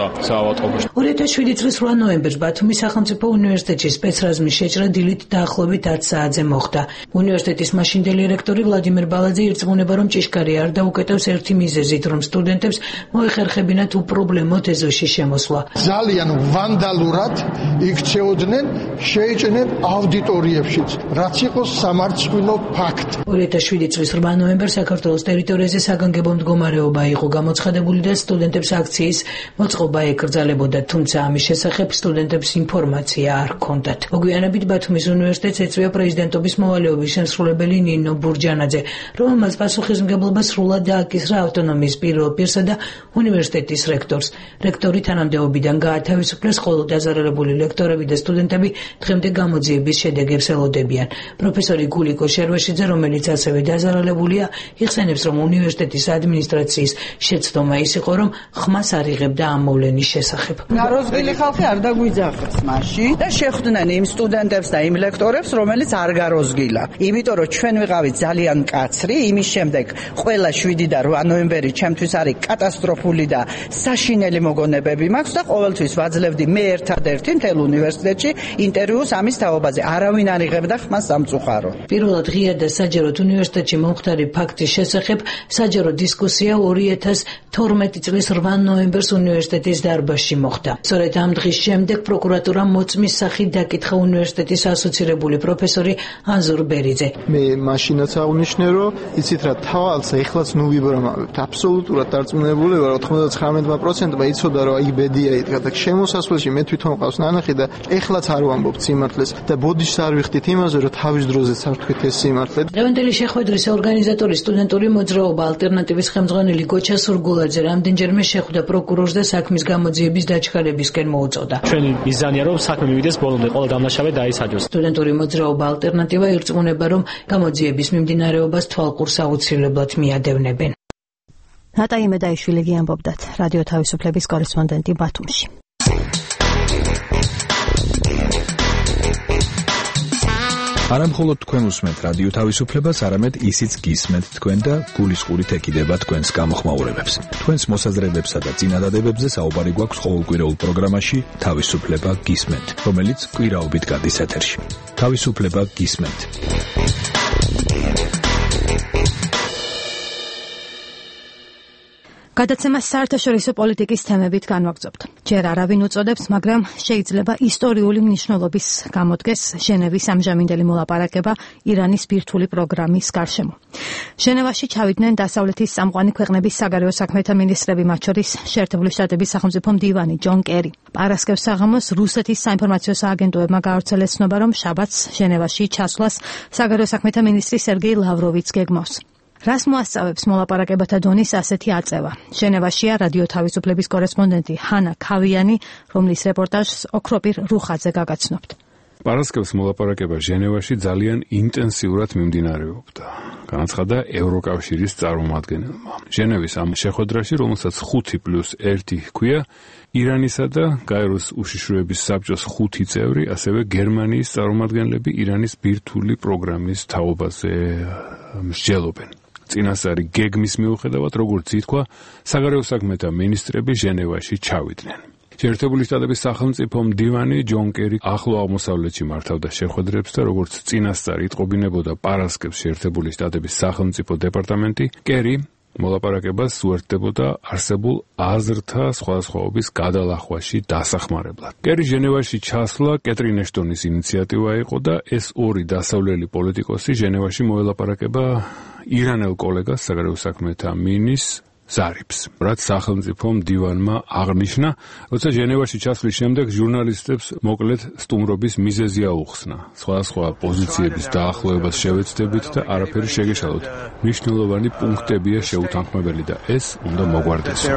ორი ათას შვიდი წლის რვა ნოემბერს ბათუმის სახელმწიფო უნივერსიტეტში სპეცრაზმის შეჭრა დილით დაახლოებით ათ საათზე მოხდა. უნივერსიტეტის მაშინდელი რექტორი ვლადიმერ ბალაძე ირწმუნება, რომ ჭიშკარი არ დაუკეტავს ერთი მიზეზით, რომ სტუდენტებს მოეხერხებინათ უპრობლემოდ ეზოში შემოსვლა. ძალიან ვანდალურად იქცეოდნენ, შეიჭნენ აუდიტორიებშიც, რაც იყო სამარცხვინო ფაქტი. ორი ათას შვიდი წლის რვა ნოემბერს საქართველოს ტერიტორიაზე საგანგებო მდგომარეობა იყო გამოცხადებული და სტუდენტებს აქციის მოწყობა ეკრძალებოდა, თუმცა ამის შესახებ სტუდენტებს ინფორმაცია არ ჰქონდათ. მოგვიანებით ბათუმის უნივერსიტეტს ეწვია პრეზიდენტობის მოვალეობის შემსრულებელი ნინო ბურჯანაძე, რომელმაც პასუხისმგებლობა სრულად დააკისრა ავტონომიის პირველ პირსა და უნივერსიტეტის რექტორს. რექტორი თანამდებობიდან გაათავისუფლეს, ხოლო დაზარალებული ლექტორები და სტუდენტები დღემდე გამოძიების შედეგებს ელოდებიან. პროფესორი გულიკო შერვეშიძე, რომელიც ასევე დაზარალებულია, იხსენებს, რომ უნივერსიტეტის ადმინისტრაციის შეცდომა ის იყო, რომ ხმას არ იღებდა ამ მოვლენის შესახებ. გაროზგილი ხალხი არ დაგვიძახეს მაშინ და შეხვდნენ იმ სტუდენტებს და იმ ლექტორებს, რომელიც არ გაროზგილა. იმიტომ რომ ჩვენ ვიყავით ძალიან მკაცრი, იმის შემდეგ ყველა შვიდი და რვა ნოემბერი ჩემთვის არის კატასტროფული და საშინელი მოგონებები მაქვს და ყოველთვის ვაძლევდი მე ერთადერთი მთელ უნივერსიტეტში ინტერვიუს ამის თაობაზე. არავინ არ იღებდა ხმას სამწუხარო. პირველად ღია და საჯაროდ უნივერსიტეტში მომხდარი ფაქტის შესახებ საჯარო დისკუსია ორი ათას თორმეტი წლის რვა ნოემბერს უნივერსიტეტის დარბაზში მოხდა. სწორედ ამ დღის შემდეგ პროკურატურამ მოწმის სახით დაკითხა უნივერსიტეტის ასოცირებული პროფესორი ანზურ ბერიძე. მე მაშინაც აღნიშნე, რომ იცით რა, თვალს ეხლაც ნუ ვიბრმავებთ. აბსოლუტურად დარწმუნებული ვარ, ოთხმოცდათხმეტ პროცენტმა იცოდა, რომ აი ბედია იდგა და შემოსასვლელში მე თვითონ ყავს ნანახი და ეხლაც არ ვამბობ სიმართლეს და ბოდიშს არ ვიხდით იმაზე, რომ თავის დროზე სართქვით ეს სიმართლე. დღევანდელი შეხვედრის ორგანიზატორი სტუდენტური მოძრაობა ალტერნატივის ხელმძღვანელი გოჩა სურგულაძე რამდენჯერმე შეხვდა პროკურორს და საქმის გამოძიების დაჩქარებისკენ მოუწოდა. ჩვენი მიზანია, რომ საქმე მივიდეს ბოლომდე, ყველა დამნაშავე დაისაჯოს. სტუდენტური მოძრაობა ალტერნატივა ირწმუნება, რომ გამოძიების მიმდინარეობას თვალყურს აუცილებლად მიადევნებენ. ნატა იმედაიშვილი გიამბობდათ, რადიო თავისუფლების კორესპონდენტი ბათუმში. არა მხოლოდ თქვენ უსმენთ რადიო თავისუფლებას, არამედ ისიც გისმენთ თქვენ და გულისყურით ეკიდება თქვენს გამოხმაურებებს. თქვენს მოსაზრებებსა და წინადადებებზე საუბარი გვაქვს ყოველკვირეულ პროგრამაში თავისუფლება გისმენთ, რომელიც კვირაობით გადის ეთერში. თავისუფლება გისმენთ. გადაცემას საერთაშორისო პოლიტიკის თემებით განვაგრძობთ. ჯერ არავინ უწოდებს, მაგრამ შეიძლება ისტორიული მნიშვნელობის გამოდგეს ჟენევის ამჟამინდელი მოლაპარაკება ირანის ბირთვული პროგრამის გარშემო. ჟენევაში ჩავიდნენ დასავლეთის წამყვანი ქვეყნების საგარეო საქმეთა მინისტრები, მათ შორის შეერთებული შტატების სახელმწიფო მდივანი ჯონ კერი. პარასკევს საღამოს რუსეთის საინფორმაციო სააგენტოებმა გაავრცელეს ცნობა, რომ შაბათს ჟენევაში ჩასვლას საგარეო საქმეთა მინისტრი სერგეი ლავროვიც გეგმავს. რას მოასწავებს მოლაპარაკებათა დონის ასეთი აწევა? ჟენევაშია რადიო თავისუფლების კორესპონდენტი ჰანა ქავიანი, რომლის რეპორტაჟს ოქროპირ რუხაძე გაგაცნობთ. პარასკევს მოლაპარაკება ჟენევაში ძალიან ინტენსიურად მიმდინარეობდა. განაცხადა ევროკავშირის წარმომადგენელმა. ჟენევის ამ შეხვედრაში, რომელსაც ხუთი პლუს ერთი ჰქვია, ირანისა და გაეროს უშიშროების საბჭოს ხუთი წევრი, ასევე გერმანიის წარმომადგენლები ირანის ბირთვული პროგრამის თაობაზე მსჯელობენ. წინასწარი გეგმის მიუხედავად, როგორც ითქვა, საგარეო საქმეთა მინისტრები ჟენევაში ჩავიდნენ. შეერთებული შტატების სახელმწიფო მდივანი ჯონ კერი ახლო აღმოსავლეთში მართავდა შეხვედრებს და როგორც წინასწარ იტყობინებოდა პარასკევს შეერთებული შტატების სახელმწიფო დეპარტამენტი, კერი მოლაპარაკებას უერთდებოდა არსებულ აზრთა სხვადასხვაობის გადალახვაში დასახმარებლად. კერი ჟენევაში ჩასვლა კეტრინ ეშტონის ინიციატივა იყო და ეს ორი დასავლელი პოლიტიკოსი ჟენევაში მოელაპარაკება ირანელ კოლეგას საგარეო საქმეთა მინის ზარიფს, რაც სახელმწიფო მდივანმა აღნიშნა, როცა ჟენევაში ჩასვლის შემდეგ ჟურნალისტებს მოკლედ სტუმრობის მიზეზი აუხსნა. სხვადასხვა პოზიციების დაახლოებას შევეცდებით და არაფერი შეგეშალოთ. მნიშვნელოვანი პუნქტებია შეუთანხმებელი და ეს უნდა მოგვარდეს.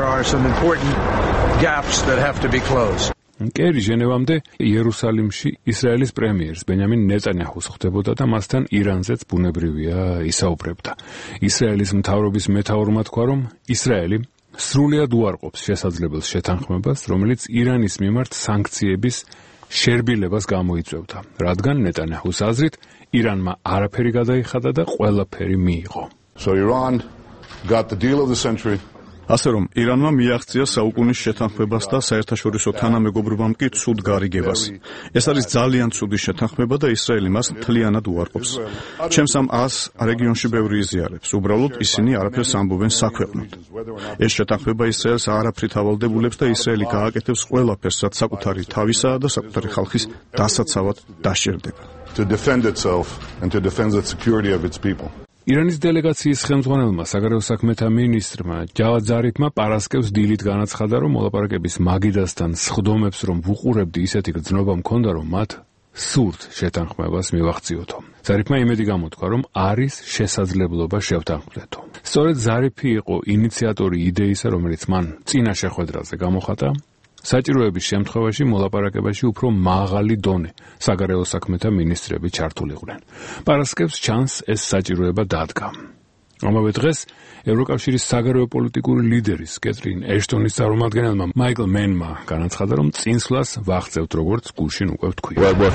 კერი ჟენევამდე იერუსალიმში ისრაელის პრემიერს ბენიამინ ნეტანიაჰუს ხვდებოდა და მასთან ირანზეც ბუნებრივია ისაუბრებდა. ისრაელის მთავრობის მეთაურმა თქვა, რომ ისრაელი სრულად უარყოფს შესაძლებელ შეთანხმებას, რომელიც ირანის მიმართ სანქციების შერბილებას გამოიწვევდა, რადგან ნეტანიაჰუს აზრით ირანმა არაფერი გადაიხადა და ყველაფერი მიიღო. So Iran got the deal of the century. ასე რომ ირანმა მიაღწია საუკუნის შეთანხმებას და საერთაშორისო თანამეგობრობამ კი ცუდ გარიგებას. ეს არის ძალიან ცუდი შეთანხმება და ისრაელი მას მთლიანად უარყოფს. ჩემს ამ ას რეგიონში ბევრი იზიარებს. უბრალოდ ისინი არაფერს ამბობენ საქვეყნოდ. ეს შეთანხმება ისრაელს არაფრით ავალდებულებს და ისრაელი გააკეთებს ყველაფერს, რაც საკუთარი თავისაა და საკუთარი ხალხის დასაცავად დასჭირდება. To defend itself and to defend the security of its people. ირანის დელეგაციის ხელმძღვანელმა საგარეო საქმეთა მინისტრმა ჯავად ზარიფმა პარასკევს დილით განაცხადა, რომ მოლაპარაკების მაგიდასთან სხდომებს რომ ვუყურებდი, ისეთი გრძნობა მქონდა, რომ მათ სურთ შეთანხმებას მივახციოთო. ზარიფმა იმედი გამოთქვა, რომ არის შესაძლებლობა შევთანხმდეთო. სწორედ ზარიფი იყო ინიციატორი იდეისა, რომელიც მან წინა შეხვედრაზე გამოხატა. საჭიროების შემთხვევაში მოლაპარაკებაში უფრო მაღალი დონე საგარეო საქმეთა მინისტრები ჩართულიყვნენ. პარასკევს ჩანს ეს საჭიროება დადგა. ამავე დღეს ევროკავშირის საგარეო პოლიტიკური ლიდერის კეტრინ ეშტონის წარმომადგენელმა მაიკლ მენმა განაცხადა, რომ წინსვლას ვაღწევთ, როგორც გუშინ უკვე ვთქვი.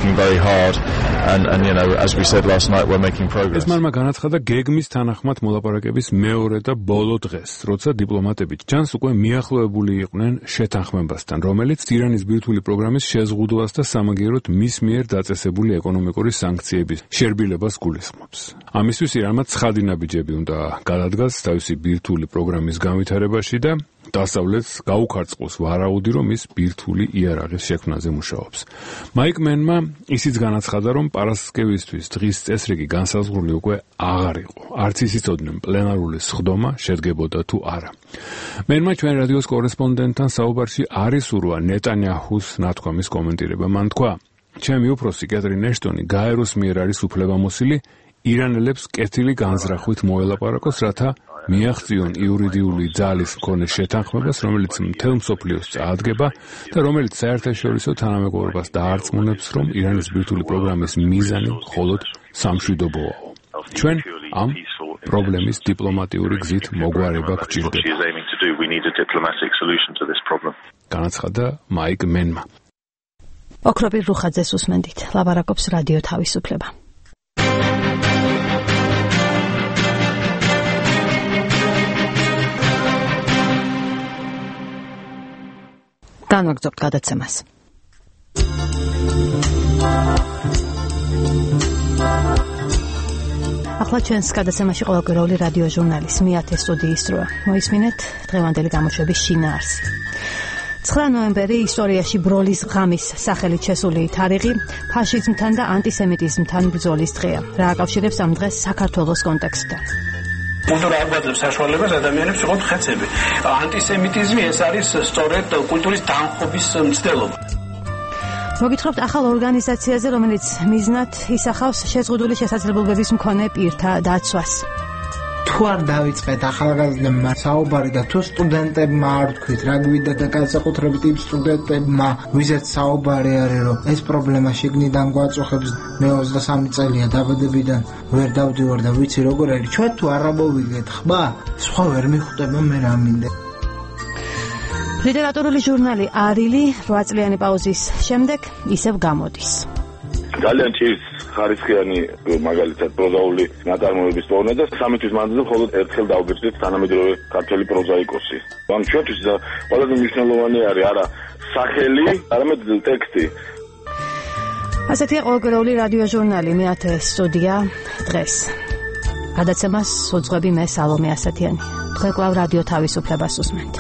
ეს მანმა განაცხადა გეგმის თანახმად მოლაპარაკების მეორე და ბოლო დღეს, როცა დიპლომატები ჩანს უკვე მიახლოებული იყვნენ შეთანხმებასთან, რომელიც ირანის ბირთვული პროგრამის შეზღუდვას და სამაგიეროდ მის მიერ დაწესებული ეკონომიკური სანქციების შერბილებას გულისხმობს. ამისთვის ირანმა ცხადი ნაბიჯები უნდა გადადგას თავისი ბირთვული პროგრამის განვითარებაში და დასავლეთს გაუქარწყოს ვარაუდი, რომ ის ბირთვული იარაღის შექმნაზე მუშაობს. მაიკ მენმა ისიც განაცხადა, რომ პარასკევისთვის დღის წესრიგი განსაზღვრული უკვე აღარ იყო. არც ის იცოდნენ პლენარული სხდომა შედგებოდა თუ არა. მენმა ჩვენ რადიოს კორესპონდენტთან საუბარში არ ისურვა ნეტანიაჰუს ნათქვამის კომენტირება. მან თქვა, ჩემი უფროსი კეტრინ ეშტონი გაეროს მიერ არის უფლებამოსილი ირანელებს კეთილი განზრახვით მოელაპარაკოს, რათა მიაღწიონ იურიდიული ძალის მქონე შეთანხმებას, რომელიც მთელ მსოფლიოს წაადგება და რომელიც საერთაშორისო თანამეგობრობას დაარწმუნებს, რომ ირანის ბირთვული პროგრამის მიზანი მხოლოდ სამშვიდობოა. ჩვენ ამ პრობლემის დიპლომატიური გზით მოგვარება გვჭირდება. განაცხადა მაიკ მენმა. ოქროპირ რუხაძეს უსმენდით. ლაპარაკობს რადიო თავისუფლება. განვაგრძობთ გადაცემას. ახლა ჩვენს გადაცემაში ყოველკვირეული რადიო ჟურნალის მეათე სტუდიის დროა. მოისმინეთ დღევანდელი გამოშვების შინაარსი. ცხრა ნოემბერი ისტორიაში ბროლის ღამის სახელით შესული თარიღი, ფაშიზმთან და ანტისემიტიზმთან ბრძოლის დღეა. რა აკავშირებს ამ დღეს საქართველოს კონტექსტთან? კულტურა აგვაძლევს საშუალებას ადამიანებს იყოთ ხეცები. ანტისემიტიზმი ეს არის სწორედ კულტურის დამხობის მცდელობა. მოგითხრობთ ახალ ორგანიზაციაზე, რომელიც მიზნად ისახავს შეზღუდული შესაძლებლობების მქონე პირთა დაცვას. თუ არ დავიწყეთ ახალგაზრდებმა საუბარი და თუ სტუდენტებმა არ თქვით რა გვინდა და განსაკუთრებით იმ სტუდენტებმა ვიზეთ საუბარი არის რომ ეს პრობლემა შიგნიდან გვაწუხებს მე ოცდასამი წელია დაბადებიდან ვერ დავდივარ და ვიცი როგორ არის ჩვენ თუ არ ამოვიგეთ ხმა სხვა ვერ მიხვდება მე რა მინდა ლიტერატურული ჟურნალი არილი რვა წლიანი პაუზის შემდეგ ისევ გამოდის ძალიან ჭირს ხარისხიანი მაგალითად პროზაული ნაწარმოების პოვნა და სამი თვის მანძილზე მხოლოდ ერთხელ დავბეჭდით თანამედროვე ქართველი პროზაიკოსი. ამ ჩვენთვის ყველაზე მნიშვნელოვანი არის არა სახელი, არამედ ტექსტი. ასეთია ყოველკვირეული რადიო ჟურნალი მეათე სტუდია დღეს. გადაცემას უძღვები მე სალომე ასათიანი. თქვენ კვლავ რადიო თავისუფლებას უსმენთ.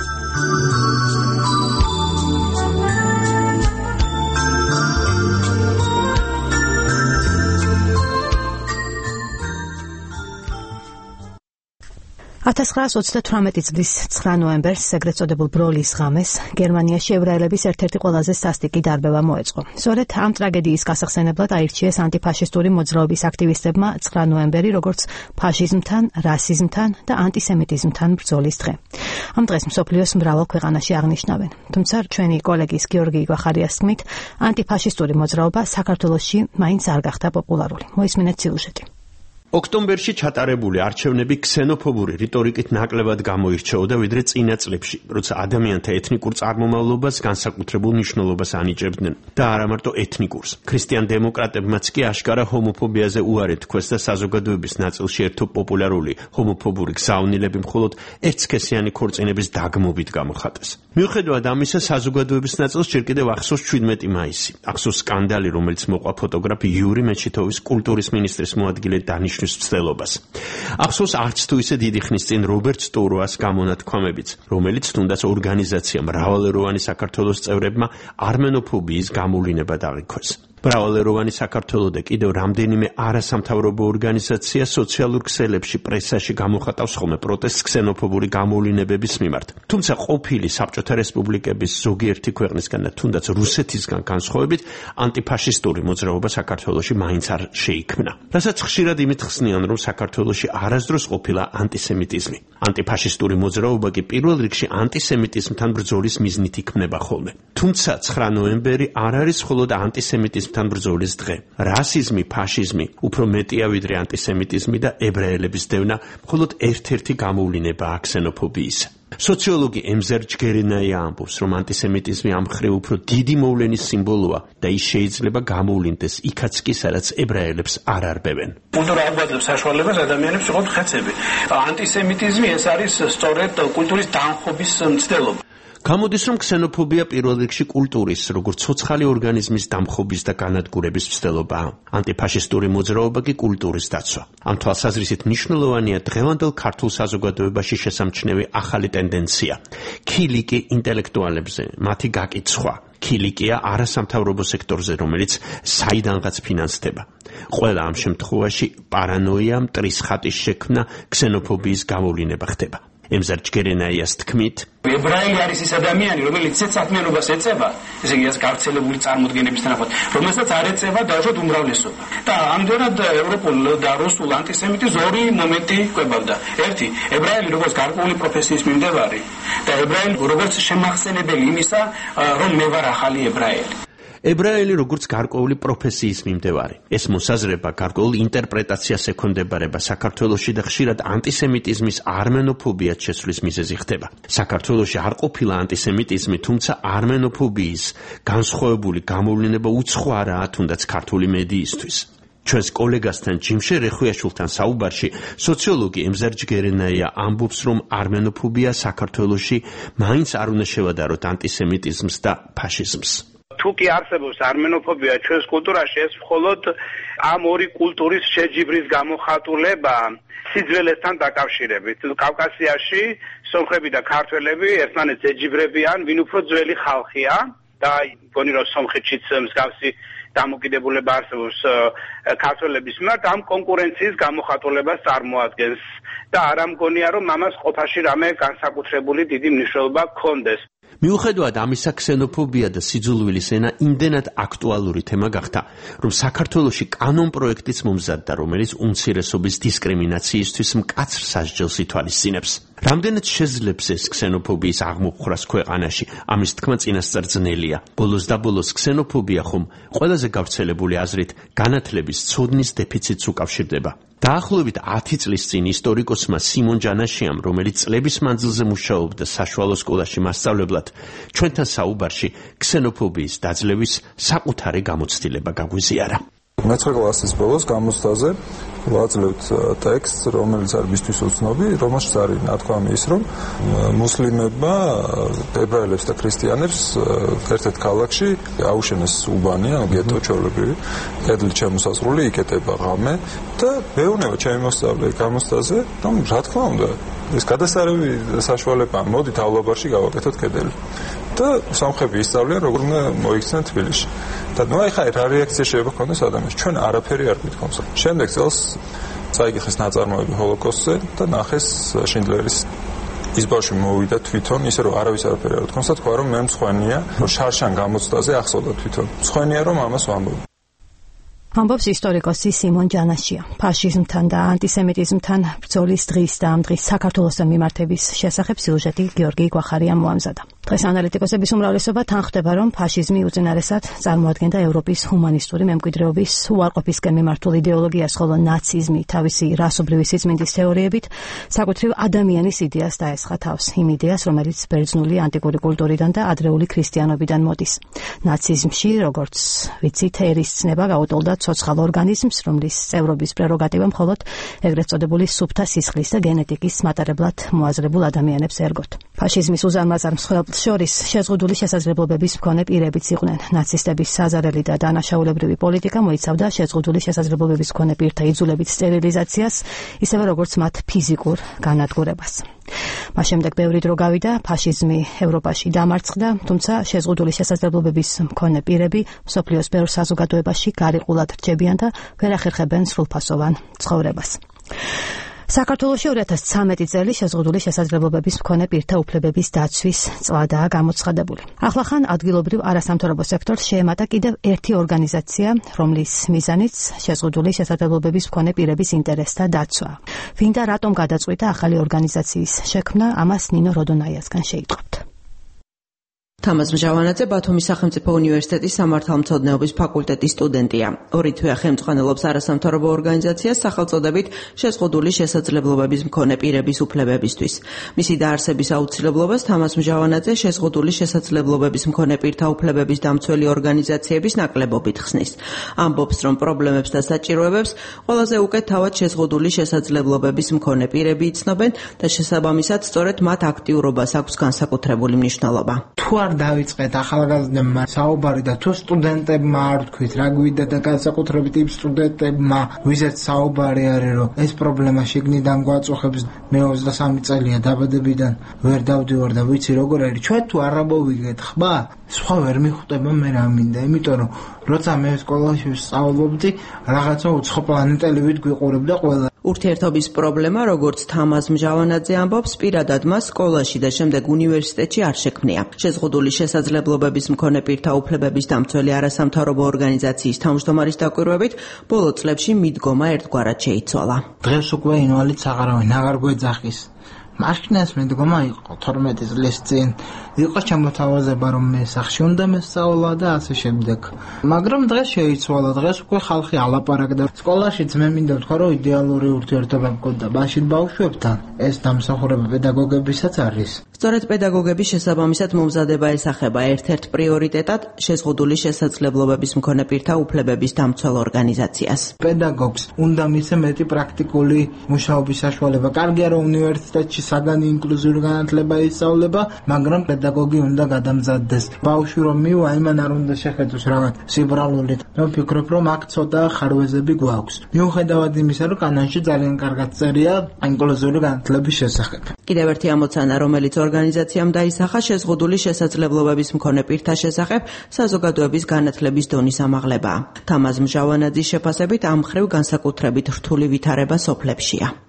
ათას ცხრაასი ოცდათვრამეტი წლის ცხრა ნოემბერს, ეგრეთ წოდებულ ბროლის ღამეს, გერმანიაში ებრაელების ერთ-ერთი ყველაზე სასტიკი დარბევა მოეწყო. სწორედ ამ ტრაგედიის გასახსენებლად აირჩიეს ანტიფაშისტური მოძრაობის აქტივისტებმა ცხრა ნოემბერი, როგორც ფაშიზმთან, რასიზმთან და ანტისემიტიზმთან ბრძოლის დღე. ამ დღეს მსოფლიოს მრავალ ქვეყანაში აღნიშნავენ. თუმცა ჩვენი კოლეგის გიორგი გვახარიას თქმით, ანტიფაშისტური მოძრაობა საქართველოში მაინც არ გახდა პოპულარული. მოისმინეთ სიუჟეტი. ოქტომბერში ჩატარებული არჩევნები ქსენოფობური რიტორიკით ნაკლებად გამოირჩეოდა ვიდრე წინა წლებში, როცა ადამიანთა ეთნიკურ წარმომავლობას განსაკუთრებულ მნიშვნელობას ანიჭებდნენ და არა მარტო ეთნიკურს. ქრისტიან დემოკრატებმაც კი აშკარა ჰომოფობიაზე უარი თქვეს და საზოგადოების ნაწილში ერთო პოპულარული ჰომოფობური გზავნილები მხოლოდ ერთსქესიანი ქორწინების დაგმობით გამოხატეს. მიუხედავად ამისა, საზოგადოების ნაწილს ჯერ კიდევ ახსოვს შვიდმეტი მაისი. ახსოვს სკანდალი, რომელიც მოყვა ფოტოგრაფ იური მეჩითოვის კულტურის მინისტრის მოადგილე დანიშნულ ცდელობას. ახსოვს არც თუ ისე დიდი ხნის წინ რობერტ სტუროას გამონათქვამებიც, რომელიც თუნდაც ორგანიზაცია მრავალეროვანი საქართველოს წევრებმა არმენოფობიის გამოვლინება დაიქქვეს. მრავალეროვანი საქართველო და კიდევ რამდენიმე არასამთავრობო ორგანიზაცია სოციალურ ქსელებში, პრესაში გამოხატავს ხოლმე პროტესტს ქსენოფობური გამოვლინებების მიმართ. თუმცა ყოფილი საბჭოთა რესპუბლიკების ზოგიერთი ქვეყნისგან და თუნდაც რუსეთისგან განსხვავებით, ანტიფაშისტური მოძრაობა საქართველოში მაინც არ შეიქმნა. რასაც ხშირად იმით ხსნიან, რომ საქართველოში არასდროს ყოფილა ანტისემიტიზმი. ანტიფაშისტური მოძრაობა კი პირველ რიგში ანტისემიტიზმთან ბრძოლის მიზნით იქმნება ხოლმე. თუმცა ცხრა ნოემბერი არ არის მხოლოდ ანტისემიტიზმ თან ბრძოლის დღე. რასიზმი, ფაშიზმი, უფრო მეტია ვიდრე ანტისემიტიზმი და ებრაელების დევნა მხოლოდ ერთ-ერთი გამოვლინებაა ქსენოფობიისა. სოციოლოგი ემზარ ჯგერენაია ამბობს, რომ ანტისემიტიზმი ამ მხრივ უფრო დიდი მოვლენის სიმბოლოა და ის შეიძლება გამოვლინდეს იქაც კი, სადაც ებრაელებს არ არბევენ. კულტურა აგვაძლევს საშუალებას ადამიანებს ვიყოთ ხეცები. ანტისემიტიზმი ეს არის სწორედ კულტურის დამხობის მცდელობა. გამოდის, რომ ქსენოფობია პირველ რიგში კულტურის, როგორც ცოცხალი ორგანიზმის დამხობის და განადგურების მცდელობაა. ანტიფაშისტური მოძრაობა კი კულტურის დაცვა. ამ თვალსაზრისით მნიშვნელოვანია დღევანდელ ქართულ საზოგადოებაში შესამჩნევი ახალი ტენდენცია. ქილიკი ინტელექტუალებზე, მათი გაკიცხვა. ქილიკია არასამთავრობო სექტორზე, რომელიც საიდანღაც ფინანსდება. ყველა ამ შემთხვევაში პარანოია, მტრის ხატის შექმნა, ქსენოფობიის გამოვლინება ხდება. ემზარ ჯგერენაიას თქმით, ებრაელი არის ის ადამიანი, რომელიც ისეთ საქმიანობას ეწევა, ესე იგი, ეს გავრცელებული წარმოდგენების თანახმად, რომელსაც არ ეწევა დაუშვათ უმრავლესობა. და ამდენად ევროპულ და რუსულ ანტისემიტიზმს ორი მომენტი კვებავდა. ერთი, ებრაელი როგორც გარკვეული პროფესიის მიმდევარი და ებრაელი როგორც შემახსენებელი იმისა, რომ მე ვარ ახალი ებრაელი. ებრაელი როგორც გარკვეული პროფესიის მიმდევარი. ეს მოსაზრება გარკვეულ ინტერპრეტაციას ექვემდებარება საქართველოში და ხშირად ანტისემიტიზმის არმენოფობიად შესვლის მიზეზი ხდება. საქართველოში არ ყოფილა ანტისემიტიზმი, თუმცა არმენოფობიის განსხვავებული გამოვლინება უცხოარაა თუნდაც ქართული მედიისთვის. ჩვენს კოლეგასთან ჯიმშე რეხუიაშვილთან საუბარში სოციოლოგი ემზარ ჯგერენაია ამბობს, რომ არმენოფობია საქართველოში მაინც არ უნდა შევადაროთ ანტისემიტიზმს და ფაშიზმს. თუ კი არსებობს არმენოფობია ჩვენს კულტურაში, ეს მხოლოდ ამ ორი კულტურის შეჯიბრის გამოხატულება სიძველესთან დაკავშირებით. კავკასიაში სომხები და ქართველები ერთმანეთს ეჯიბრებიან, ვინ უფრო ძველი ხალხია და მგონი რომ სომხეთშიც მსგავსი დამოკიდებულება არსებობს ქართველების მიმართ, ამ კონკურენციის გამოხატულებას წარმოადგენს და არ ამგონია რომ ამას ყოფაში რამე განსაკუთრებული დიდი მნიშვნელობა ჰქონდეს. მიუხედავად ამისა, ქსენოფობია და სიძულვილის ენა იმდენად აქტუალური თემა გახდა, რომ საქართველოში კანონ პროექტიც მომზადდა, რომელიც უმცირესობის დისკრიმინაციისთვის მკაცრ სასჯელს ითვალისწინებს. რამდენად შეძლებს ეს ქსენოფობიის აღმოფხვრას ქვეყანაში, ამის თქმა წინასწარ ძნელია. ბოლოს და ბოლოს ქსენოფობია ხომ ყველაზე გავრცელებული აზრით განათლების ცოდნის დეფიციტს უკავშირდება. დაახლოებით ათი წლის წინ ისტორიკოსმა სიმონ ჯანაშიამ, რომელიც წლების მანძილზე მუშაობდა საშუალო სკოლაში მასწავლებლად, ჩვენთან საუბარში ქსენოფობიის დაძლევის საკუთარი გამოცდილება გაგვიზიარა. მეცხრე კლასის ბოლოს გამოცდაზე ვაძლევთ ტექსტს, რომელიც არის მისთვის უცნობი, რომელშიც არის ნათქვამი ის, რომ მუსლიმებმა ებრაელებს და ქრისტიანებს ერთ-ერთ ქალაქში აუშენეს უბანი, გეტო ჩვეულებრივი, კედლით შემოსაზღვრული, იკეტება ღამე და მეუბნება ჩემი მოსწავლე გამოცდაზე, რომ რა თქმა უნდა, ეს გადასარევი საშუალება, მოდით აულაბარში გავაკეთოთ კედელი. და სამხები ისწავლიან, როგორ უნდა მოიქცნენ თბილისში. და ნუ აი ხა რა რეაქცია შეიძლება ქონდეს ადამიანს? ჩვენ არაფერი არ გვითხოვს. შემდეგ წელს წაიგიხეს ნაწარმოები ჰოლოკოსტზე და ნახეს შინდლერის ის ბავშვი მოვიდა თვითონ, ისე რომ არავის არაფერი არ უთქვამს და თქვა რომ მე მცხვენია, რომ შარშან გამოცდაზე ახსოვდა თვითონ. მცხვენია რომ ამას ვამბობ. ამბობს ისტორიკოსი სიმონ ჯანაშია. ფაშიზმთან და ანტისემიტიზმთან ბრძოლის დღის და ამ დღის საქართველოსთან მიმართების შესახებ სიუჟეტი გიორგი გვახარია მოამზადა. დღეს ანალიტიკოსების უმრავლესობა თანხმდება, რომ ფაშიზმი უწინარესად წარმოადგენდა ევროპის ჰუმანისტური მემკვიდრეობის უარყოფისკენ მიმართულ იდეოლოგიას, ხოლო ნაციზმი თავისი რასობრივი სიწმინდის თეორიებით საკუთრივ ადამიანის იდეას დაესხა თავს, იმ იდეას, რომელიც ბერძნული ანტიკური კულტურიდან და ადრეული ქრისტიანობიდან მოდის. ნაციზმში, როგორც ვიცით, ერის ცნება გაუტოლდა ცოცხალ ორგანიზმს, რომლის წევრობის პრეროგატივა მხოლოდ ეგრეთ წოდებული სუფთა სისხლის და გენეტიკის მატარებლად მოაზრებულ ადამიანებს ერგოთ. ფაშიზმის უზარმაზარ მსხვერპლს შორის შეზღუდული შესაძლებლობების მქონე პირებიც იყვნენ. ნაცისტების საზარელი და დანაშაულებრივი პოლიტიკა მოიცავდა შეზღუდული შესაძლებლობების მქონე პირთა იძულებით სტერილიზაციას, ისევე როგორც მათ ფიზიკურ განადგურებას. მას შემდეგ ბევრი დრო გავიდა, ფაშიზმი ევროპაში დამარცხდა, თუმცა შეზღუდული შესაძლებლობების მქონე პირები მსოფლიოს ბევრ საზოგადოებაში გარიყულად რჩებიან და ვერ ახერხებენ სრულფასოვან ცხოვრებას. საქართველოში ორი ათას ცხრამეტი წელი შეზღუდული შესაძლებლობების მქონე პირთა უფლებების დაცვის წლადაა გამოცხადებული. ახლახან ადგილობრივ არასამთავრობო სექტორს შეემატა კიდევ ერთი ორგანიზაცია, რომლის მიზანიც შეზღუდული შესაძლებლობების მქონე პირების ინტერესთა დაცვა. ვინ და რატომ გადაწყვიტა ახალი ორგანიზაციის შექმნა, ამას ნინო როდონაიასგან შეიტყობთ. თამაზ მჟავანაძე ბათუმის სახელმწიფო უნივერსიტეტის სამართალმცოდნეობის ფაკულტეტის სტუდენტია. ორი თვეა ხელმძღვანელობს არასამთავრობო ორგანიზაციას სახელწოდებით შეზღუდული შესაძლებლობების მქონე პირების უფლებებისთვის. მისი დაარსების აუცილებლობას თამაზ მჟავანაძე შეზღუდული შესაძლებლობების მქონე პირთა უფლებების დამცველი ორგანიზაციების ნაკლებობით ხსნის. ამბობს, რომ პრობლემებს და საჭიროებებს ყველაზე უკეთ თავად შეზღუდული შესაძლებლობების მქონე პირები იცნობენ და შესაბამისად სწორედ მათ აქტიურობას აქვს განსაკუთრებული მნიშვნელობა. დავიწყეთ ახალგაზრდებმა საუბარი და თუ სტუდენტებმა არ თქვით რა გვიდა და განსაკუთრებით იმ სტუდენტებმა ვიზეთ საუბარი არის რომ ეს პრობლემა შიგნიდან გვაწუხებს. მე ოცდასამი წელია დაბადებიდან ვერ დავდივარ და ვიცი როგორ არის. ჩვენ თუ არ ამოვიგეთ ხმა სხვა ვერ მიხვდება მე რა მინდა, იმიტომ რომ როცა მე სკოლაში ვსწავლობდი რაღაცა უცხოპლანეტელივით გვიყურებდა ყველა. ურთიერთობის პრობლემა, როგორც თამაზ მჟავანაძე ამბობს, პირადად მას სკოლაში და შემდეგ უნივერსიტეტში არ შექმნია. შეზღუდული შესაძლებლობების მქონე პირთა უფლებების დამცველი არასამთავრობო ორგანიზაციის თავმჯდომარის დაკვირვებით, ბოლო წლებში მიდგომა ერთგვარად შეიცვალა. დღეს უკვე ინვალიდს აღარავინ აღარ გვეძახის. მაშინაც მიდგომა იყო თორმეტი წლის წინ. იყო შემოთავაზება რომ მე სახში უნდა მესწავლა და ასე შემდეგ. მაგრამ დღეს შეიცვალა, დღეს უკვე ხალხი ალაპარაკდა. სკოლაშიც მე მინდა ვთქვა რომ იდეალური ურთიერთობა მქონდა ბაშილ ბავშვებთან. ეს დამსახურება პედაგოგებისაც არის. სწორედ პედაგოგების შესაბამისად მომზადება ესახება ერთ-ერთ პრიორიტეტად შეზღუდული შესაძლებლობების მქონე პირთა უფლებების დამცველ ორგანიზაციას. პედაგოგს უნდა მისცე მეტი პრაქტიკული მუშაობის საშუალება. კარგია რომ უნივერსიტეტში საგანი ინკლუზიური განათლება ისწავლება, მაგრამ პედაგოგი უნდა გადამზადდეს. ბავშვი რომ მივა, იმან არ უნდა შეხედოს რაღაც სიბრალულით. მე ვფიქრობ, რომ აქ ცოტა ხარვეზები გვაქვს. მიუხედავად იმისა, რომ კანონში ძალიან კარგად წერია ინკლუზიური განათლების შესახებ. კიდევ ერთი ამოცანა, რომელიც ორგანიზაციამ დაისახა შეზღუდული შესაძლებლობების მქონე პირთა შესახებ საზოგადოების განათლების დონის ამაღლებაა. თამაზ მჟავანაძის შეფასებით ამ მხრივ განსაკუთრებით რთული ვითარება სოფლებშია.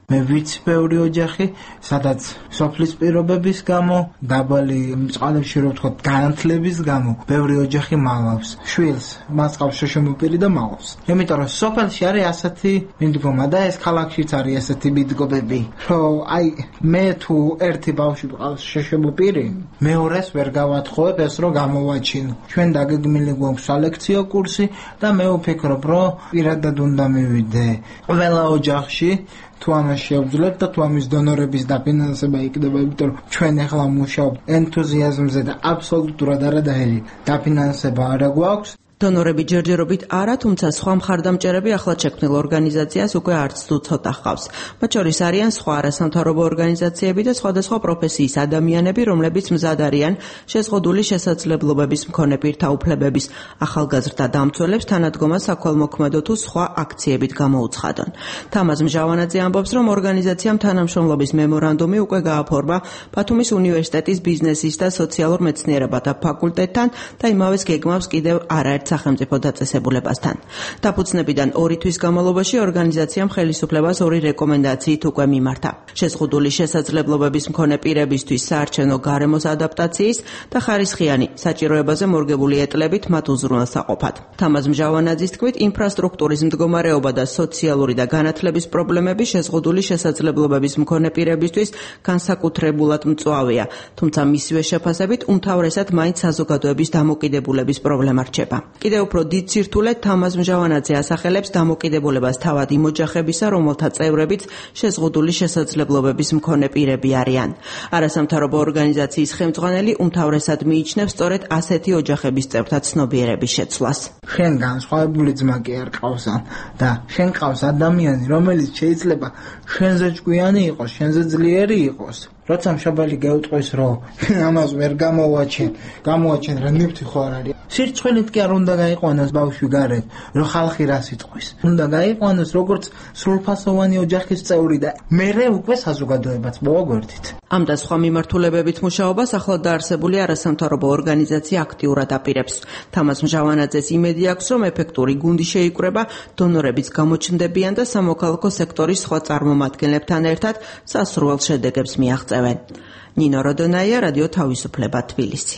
მე ვიცი ბევრი ოჯახი, სადაც სოფლის პირობების გამო, დაბალი წყალებში რო ვთქვათ, განათლების გამო, ბევრი ოჯახი მალავს შვილს, მას ყავს შოშომოპირი და მალავს. იმიტომ რომ სოფელში არის ასეთი მიდგომა და ეს ქალაქშიც არის ასეთი მიდგომები, რომ აი მე თუ ერთი ბავშვი ყავს შოშომოპირი, მეორეს ვერ გავათხოვებ ეს რომ გამოვაჩინო. ჩვენ დაგეგმილი გვაქვს სალექციო კურსი და მე ვფიქრობ, რომ პირადად უნდა მივიდე ყველა ოჯახში თუ ამას შევძლებ და თუ ამის დონორების დაფინანსება იქნება, იმიტომ რომ ჩვენ ახლა მუშაობთ ენთუზიაზმზე და აბსოლუტურად არადაერი დაფინანსება არ გვაქვს. დონორები ჯერჯერობით არა, თუმცა სხვა მხარდამჭერები ახლად შექმნილ ორგანიზაციას უკვე არც თუ ცოტა ჰყავს. მათ შორის არიან სხვა არასამთავრობო ორგანიზაციები და სხვადასხვა პროფესიის ადამიანები, რომლებიც მზად არიან შეზღუდული შესაძლებლობების მქონე პირთა უფლებების ახალგაზრდა დამცველებს თანადგომა საქველმოქმედო თუ სხვა აქციებით გამოუცხადონ. თამაზ მჟავანაძე ამბობს, რომ ორგანიზაციამ თანამშრომლობის მემორანდუმი უკვე გააფორმა ბათუმის უნივერსიტეტის ბიზნესის და სოციალურ მეცნიერებათა ფაკულტეტთან და იმავეს გეგმავს კიდევ არაერთ სახელმწიფო დაწესებულებასთან. დაფუძნებიდან ორი თვის განმავლობაში ორგანიზაციამ ხელისუფლებას ორი რეკომენდაციით უკვე მიმართა. შეზღუდული შესაძლებლობების მქონე პირებისთვის საარჩევნო გარემოს ადაპტაციის და ხარისხიანი საჭიროებაზე მორგებული ეტლებით მათ უზრუნველსაყოფად. თამაზ მჟავანაძის თქმით, ინფრასტრუქტურის მდგომარეობა და სოციალური და განათლების პრობლემები შეზღუდული შესაძლებლობების მქონე პირებისთვის განსაკუთრებულად მწვავეა, თუმცა მისივე შეფასებით უმთავრესად მაინც საზოგადოების დამოკიდებულების პრობლემა რჩება. კიდევ უფრო დიდ სირთულედ თამაზ მჟავანაძე ასახელებს დამოკიდებულებას თავად იმ ოჯახებისა, რომელთა წევრებიც შეზღუდული შესაძლებლობების მქონე პირები არიან. არასამთავრობო ორგანიზაციის ხელმძღვანელი უმთავრესად მიიჩნევს სწორედ ასეთი ოჯახების წევრთა ცნობიერების შეცვლას. შენ განსხვავებული ძმა კი არ ყავსან და შენ ყავს ადამიანი, რომელიც შეიძლება შენზე ჭკვიანი იყოს, შენზე ძლიერი იყოს. როცა მშობელი გეუტყვის, რომ ამას ვერ გამოვაჩენ, გამოვაჩენ რა ნიფთი ხო არ არის. სირცხვენით კი არ უნდა გაიყვანოს ბავშვი გარეთ, რომ ხალხი რას იტყვის. უნდა გაიყვანოს როგორც სრულფასოვანი ოჯახის წევრი და მერე უკვე საზოგადოებაც მოვაგვერდით. ამ და სხვა მიმართულებებით მუშაობას ახლად დაარსებული არასამთავრობო ორგანიზაცია აქტიურად აპირებს. თამაზ მჟავანაძეს იმედი აქვს, რომ ეფექტური გუნდი შეიკრება, დონორებიც გამოჩნდებიან და სამოქალაქო სექტორის სხვა წარმომადგენლებთან ერთად სასურველ შედეგებს მიაღწევენ. ნინო როდონაია, რადიო თავისუფლება, თბილისი.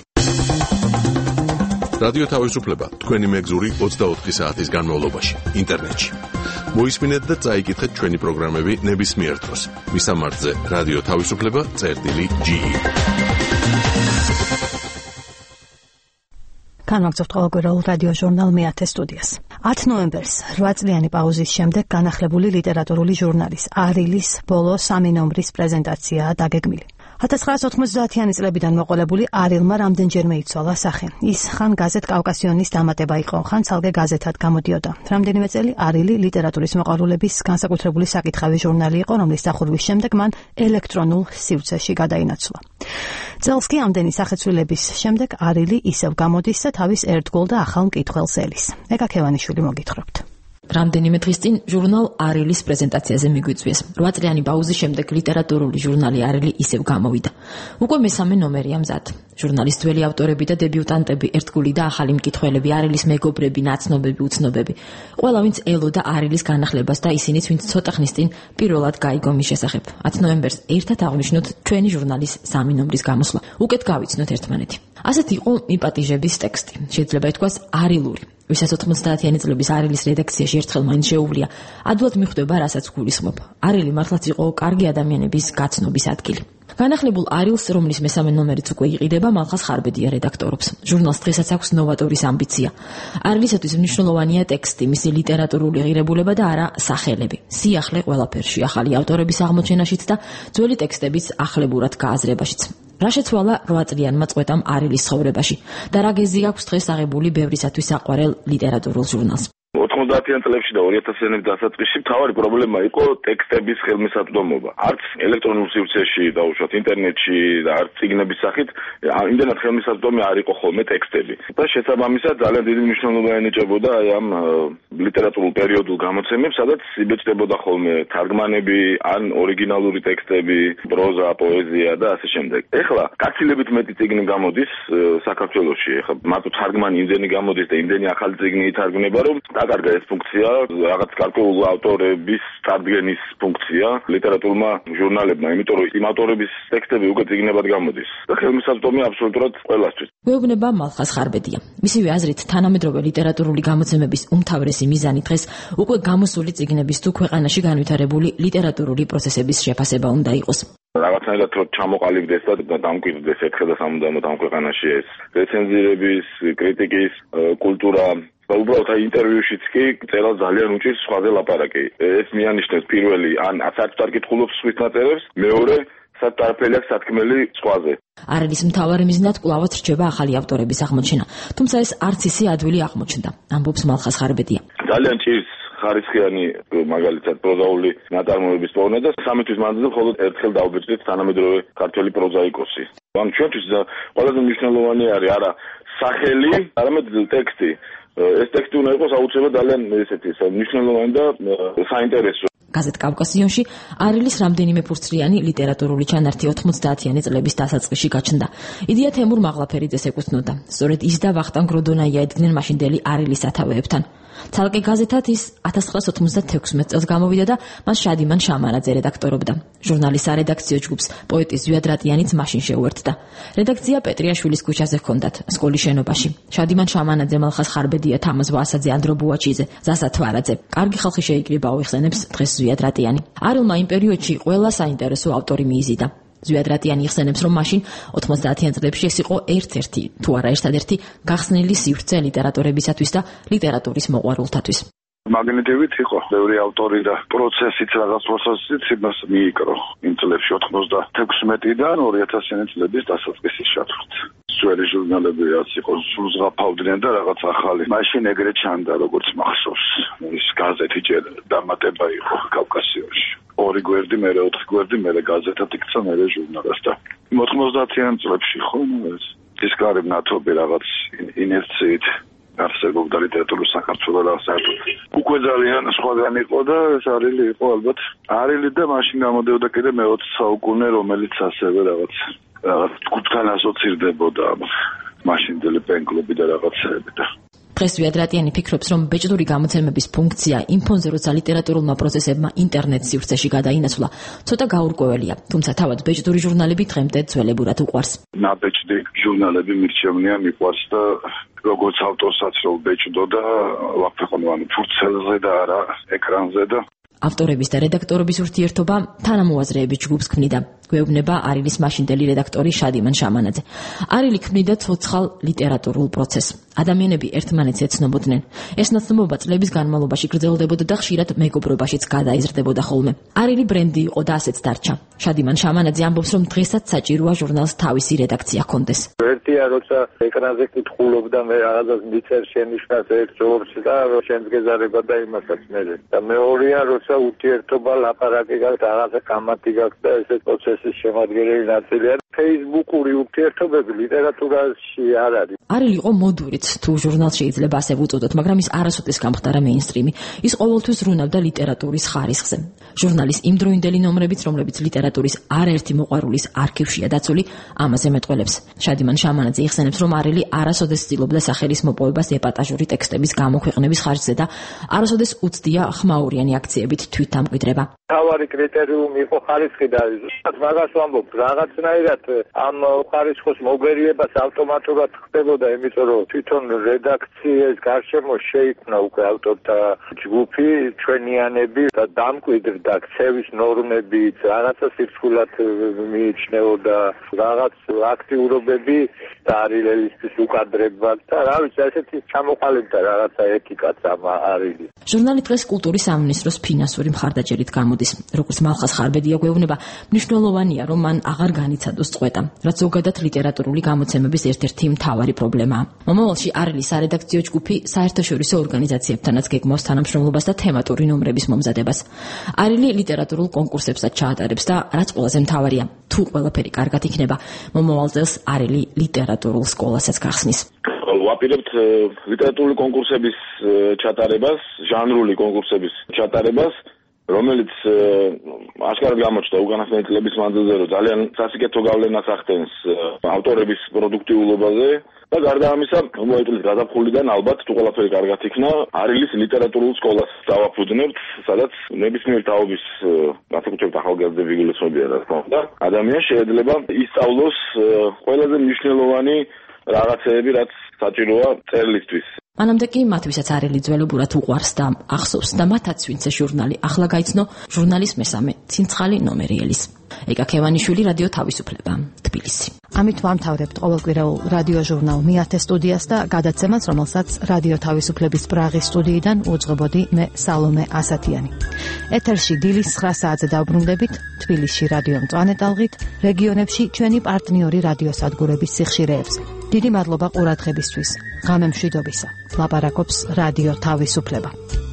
რადიო თავისუფლება თქვენი მეგზური ოცდაოთხი საათის განმავლობაში ინტერნეტში. მოისმინეთ და წაიკითხეთ ჩვენი პროგრამები ნებისმიერ დროს. მისამართზე რადიო თავისუფლება წერტილი ჯი. განვაგრძობთ ყოველკვირეულ რადიო ჟურნალ მეათე სტუდიას. ათი ნოემბერს რვა წლიანი პაუზის შემდეგ განახლებული ლიტერატურული ჟურნალის „არილის“ ბოლო სამი ნომრის პრეზენტაციაა დაგეგმილი. ათას ცხრაასი ოთხმოცდაათიანი წლებიდან მოყოლებული „არილმა“ რამდენჯერმე იცვალა სახე. ის ხან გაზეთ „კავკასიონის“ დამატება იყო, ხან ცალკე გაზეთად გამოდიოდა. რამდენიმე წელი „არილი“ ლიტერატურის მოყვარულების განსაკუთრებული საკითხავი ჟურნალი იყო, რომლის დახურვის შემდეგ მან ელექტრონულ სივრცეში გადაინაცვლა. წელს კი ამდენი სახეცვლილების შემდეგ „არილი“ ისევ გამოდის და თავის ერთგულ და ახალ მკითხველს ელის. ეკა ქევანიშვილი მოგითხრობთ. რამდენიმე დღის წინ ჟურნალ „არილის“ პრეზენტაციაზე მიგვიწვიეს. რვა წლიანი პაუზის შემდეგ ლიტერატურული ჟურნალი „არილი“ ისევ გამოვიდა. უკვე მესამე ნომერია მზად. ჟურნალის ძველი ავტორები და დებიუტანტები, ერთგული და ახალი მკითხველები, „არილის“ მეგობრები, ნაცნობები, უცნობები. ყველა ვინც ელოდა „არილის“ განახლებას და ისინიც, ვინც ცოტა ხნის წინ პირველად გაიგო მის შესახებ. ათი ნოემბერს ერთად აღვნიშნოთ ჩვენი ჟურნალის სამი ნომრის გამოსვლა. უკეთ გავიცნოთ ერთმანეთი. ასეთი იყო მიპატიჟების ტექსტი. შეიძლება ითქვას არილური. ვისაც ოთხმოცდაათიანი წლების „არილის“ რედაქციაში ერთხელ მაინც შეუვლია, ადვილად მიხვდება, რასაც გულისხმობ. „არილი“ მართლაც იყო კარგი ადამიანების გაცნობის ადგილი. განახლებულ „არილს“, რომლის მესამე ნომერიც უკვე იყიდება, მალხას ხარბედია რედაქტორობს. ჟურნალს დღესაც აქვს ნოვატორის ამბიცია. „არილისათვის“ მნიშვნელოვანია ტექსტი, მისი ლიტერატურული ღირებულება და არა სახელები. სიახლე ყველაფერში, ახალი ავტორების აღმოჩენაშიც და ძველი ტექსტების ახლებურად გააზრებაშიც. რა შეცვალა რვა წლიანმა წვეტამ „არილის“ ცხოვრებაში და რა გეზი აქვს დღეს აღებული ბევრისათვის საყვარელ ლიტერატურულ ჟურნალს. ოთხმოცდაათიან წლებში და ორი ათასიანების დასაწყისში მთავარი პრობლემა იყო ტექსტების ხელმისაწვდომობა. არც ელექტრონულ სივრცეში დაუშვათ ინტერნეტში და არც წიგნების სახით იმდენად ხელმისაწვდომი არ იყო ხოლმე ტექსტები. და შესაბამისად ძალიან დიდი მნიშვნელობა ენიჭებოდა აი ამ ლიტერატურულ პერიოდულ გამოცემებს, სადაც იბეჭდებოდა ხოლმე თარგმანები, ან ორიგინალური ტექსტები, პროზა, პოეზია და ასე შემდეგ. ეხლა გაცილებით მეტი წიგნი გამოდის საქართველოში. ეხლა მარტო თარგმანი იმდენი გამოდის და იმდენი ახალი წიგნი ითარგმნება, რომ დაკარგა ეს ფუნქცია, რაღაც გარკვეული ავტორების წარდგენის ფუნქცია ლიტერატურმა ჟურნალებმა, იმიტომ რომ იმ ავტორების ტექსტები უკვე წიგნებად გამოდის. და ხელმისაწვდომი აბსოლუტურად ყველასთვის. გვეუბნება მალხაზ ხარბედია. მისივე აზრით, თანამედროვე ლიტერატურული გამოცემების უმთავრესი მიზანი დღეს უკვე გამოსული წიგნების თუ ქვეყანაში განვითარებული ლიტერატურული პროცესების შეფასება უნდა იყოს. რაღაცნაირად რომ ჩამოყალიბდეს და დამკვიდრდეს ერთხელ და სამუდამოდ ამ ქვეყანაში ეს რეცენზირების, კრიტიკის კულტურა. უბრალოდ აი ინტერვიუშიც კი წერალ ძალიან უჭირს სხვაზე ლაპარაკი. ეს მიანიშნებს პირველი ან საერთოდ არ კითხულობს სხვის ნაწერებს, მეორე სათარფელი აქვს სათქმელი სხვაზე. არელის მთავარი მიზნად კვლავაც რჩება ახალი ავტორების აღმოჩენა, თუმცა ეს არც ისე ადვილი აღმოჩნდა, ამბობს მალხაზ ხარბედია. ძალიან ჭირს ხარისხიანი მაგალითად პროზაული ნაწარმოებების პოვნა და სამი თვის მანძილზე მხოლოდ ერთხელ დაუბეჭდეთ თანამედროვე ქართველი პროზაიკოსი. ანუ ჩვენთვის ყველაზე მნიშვნელოვანი არის არა სახელი, არამედ ტექსტი. ეს ტექსტი უნდა იყოს აუცილებლად ძალიან ესეთი მნიშვნელოვანი და საინტერესო. გაზეთ კავკასიონში არელის რამდენიმე ფურცლიანი ლიტერატურული ჩანართი ოთხმოცდაათიანი წლების დასაწყისში გაჩნდა. იდეა თემურ მაღლაფერიძეს ეკუთვნოდა. სწორედ ის და ვახტანგ როდონაია ედგნენ მაშინდელი არელის სათავეებთან. ცალკე გაზეთად ის ათას ცხრაას ოთხმოცდათექვსმეტ წელს გამოვიდა და მას შადიმან შამანაძე რედაქტორობდა. ჟურნალის სარედაქციო ჯგუფს პოეტი ზვიად რატიანიც მაშინ შეუერთდა. რედაქცია პეტრიაშვილის ქუჩაზე ჰქონდათ, სკოლის შენობაში. შადიმან შამანაძე, მალხაზ ხარბედია, თამაზ ვასაძე, ანდრო ბუაჩიძე, ზასა თვარაძე. კარგი ხალხი შეიკრიბა უიხსენებს დღეს ზვიად რატიანი. არელმა იმ პერიოდში ყველა საინტერესო ავტორი მიიზიდა. ზვიად რატიანი იხსენებს, რომ მაშინ ოთხმოცდაათიან წლებში ეს იყო ერთ-ერთი, თუ არა ერთადერთი გახსნილი სივრცე ლიტერატორებისათვის და ლიტერატურის მოყვარულთათვის. მაგნიტივით იყო ბევრი ავტორი და პროცესიც რაღაც პროცესიც იმას მიიკრო იმ წლებში ოთხმოცდათექვსმეტიდან ორი ათასიანი წლების დასაწყისის ჩათვლით. ძველი ჟურნალები რაც იყო სულ ზღაპავდნენ და რაღაც ახალი. მაშინ ეგრე ჩანდა როგორც მახსოვს. ის გაზეთი ჯერ დამატება იყო კავკასიონში. ორი გვერდი, მერე ოთხი გვერდი, მერე გაზეთად იქცა, მერე ჟურნალად და ოთხმოცდაათიან წლებში ხო ეს ის გარემ ნათობი რაღაც ინერციით არსებობდა ლიტერატურის საქართველოს და საერთოდ უკვე ძალიან სხვაგან იყო და ეს არილი იყო ალბათ არილი და მაშინ გამოდევდა კიდე მეოცე საუკუნე, რომელიც ასევე რაღაც რაღაც ჯგუფთან ასოცირდებოდა მაშინდელი პენკლუბი და რაღაცები და დღეს ზვიად რატიანი ფიქრობს, რომ ბეჭდური გამოცემების ფუნქცია იმ ფონზე, როცა ლიტერატურულმა პროცესებმა ინტერნეტ სივრცეში გადაინაცვლა, ცოტა გაურკვეველია, თუმცა თავად ბეჭდური ჟურნალები დღემდე ძველებურად უყვარს. ნაბეჭდი ჟურნალები მირჩევნია, მიყვარს და როგორც ავტორსაც რო ბეჭდო და ვაფეხონო ანუ ფურცელზე და არა ეკრანზე და ავტორების და რედაქტორების ურთიერთობა თანამოაზრეების ჯგუფს ქმნიდა. გვეუბნება არელის მაშინდელი რედაქტორი შადიმან შამანაძე. არელი ქმნიდა ცოცხალ ლიტერატურულ პროცესს. ადამიანები ერთმანეთს ეცნობოდნენ. ეს ნაცნობობა წლების განმავლობაში გრძელდებოდა და ხშირად მეგობრობაშიც გადაიზრდებოდა ხოლმე. არელი ბრენდი იყო და ასეც დარჩა. შადიმან შამანაძე ამბობს, რომ დღესაც საჭიროა ჟურნალს თავისი რედაქცია ჰქონდეს. ერთია, როცა ეკრანზე კითხულობ და მე რაღაცას მიწერ შენიშნას ერთ ჯობს და შენს გეზარება და იმასაც მერე. და მეორეა, როცა ურთიერთობა ლაპარაკი გაქვს, რაღაცა კამათი გაქვს და ესე პროცესის შემადგენელი ნაწილია. ფეისბუქური ურთიერთობები ლიტერატურაში არ არის. არელი იყო მოდურით, თუ ჟურნალს შეიძლება ასე ვუწოდოთ, მაგრამ ის არასოდეს გამხდარა მეინსტრიმი. ის ყოველთვის ზრუნავდა ლიტერატურის ხარისხზე. ჟურნალის იმდროინდელი ნომრებიც, რომლებიც ლიტერატურის არაერთი მოყვარულის არქივშია დაცული, ამაზე მეტყველებს. შადიმან შამანაძე იხსენებს, რომ არელი არასოდეს ცდილობდა სახელის მოპოვებას ეპატაჟური ტექსტების გამოქვეყნების ხარჯზე და არასოდეს უცდია ხმაურიანი აქციებით თვითდამკვიდრება. თავარი კრიტერიუმი იყო ხარისხი და მაგას ვამბობ, რაღაცნაირად ამ ხარისხის მოგერიებას ავტომატურად ხდებოდა, იმიტომ რომ თვითონ რედაქციის გარშემო შეიქმნა უკვე ავტორთა ჯგუფი, ჩვენიანები და დამკვიდრდა ქცევის ნორმებით, რაღაცა სირცხვილად მიიჩნეოდა, რაღაც აქტიურობები და არილელისთვის უკადრებად და რა ვიცი, ესეთი ჩამოყალიბდა რაღაცა ეთიკაც ამ არილი. ჟურნალი დღეს კულტურის სამინისტროს ფინანსური მხარდაჭერით გამოდის. როგორც მალხაზ ხარბედია გვეუბნება, მნიშვნელოვანია, რომ მან აღარ განიცადოს წყვეტა, რაც ზოგადად ლიტერატურული გამოცემების ერთ-ერთი მთავარი პრობლემაა. მომავალში არელის სარედაქციო ჯგუფი საერთაშორისო ორგანიზაციებთანაც გეგმავს თანამშრომლობას და თემატური ნომრების მომზადებას. არელი ლიტერატურულ კონკურსებსაც ჩაატარებს და რაც ყველაზე მთავარია, თუ ყველაფერი კარგად იქნება, მომავალ წელს არელი ლიტერატურულ სკოლასაც გახსნის. ვაპირებთ ლიტერატურული კონკურსების ჩატარებას, ჟანრული კონკურსების ჩატარებას, რომელიც აშკარად გამოჩნდა უკანასკნელი წლების მანძილზე, რომ ძალიან სასიკეთო გავლენას ახდენს ავტორების პროდუქტიულობაზე და გარდა ამისა, მოიწვიეს გაზაფხულიდან ალბათ თუ ყველაფერი კარგად იქნა, არილის ლიტერატურულ სკოლას დავაფუძნებთ, სადაც ნებისმიერ თაობის განსაკუთრებით ახალგაზრდები გულისხმობიან, რა თქმა უნდა, ადამიანს შეიძლება ისწავლოს ყველაზე მნიშვნელოვანი რაღაცეები, რაც საჭიროა წერილისთვის. მანამდე კი მათ ვისაც არილი ძველებურად უყვარს და ახსოვს და მათაც ვინც ჟურნალი ახლა გაიცნო ჟურნალის მესამე ცინცხალი ნომერი ელის. ეკა ქევანიშვილი, რადიო თავისუფლება, თბილისი. ამით ვამთავრებთ ყოველკვირეულ რადიო ჟურნალ მიათე სტუდიას და გადაცემას, რომელსაც რადიო თავისუფლების პრაღის სტუდიიდან უძღვებოდი მე სალომე ასათიანი. ეთერში დილის ცხრა საათზე დავბრუნდებით, თბილისში რადიო მწვანე ტალღით, რეგიონებში ჩვენი პარტნიორი რადიოსადგურების სიხშირეებზე. დიდი მადლობა ყურადღებისთვის. ღამე მშვიდობისა. ლაპარაკობს რადიო თავისუფლება.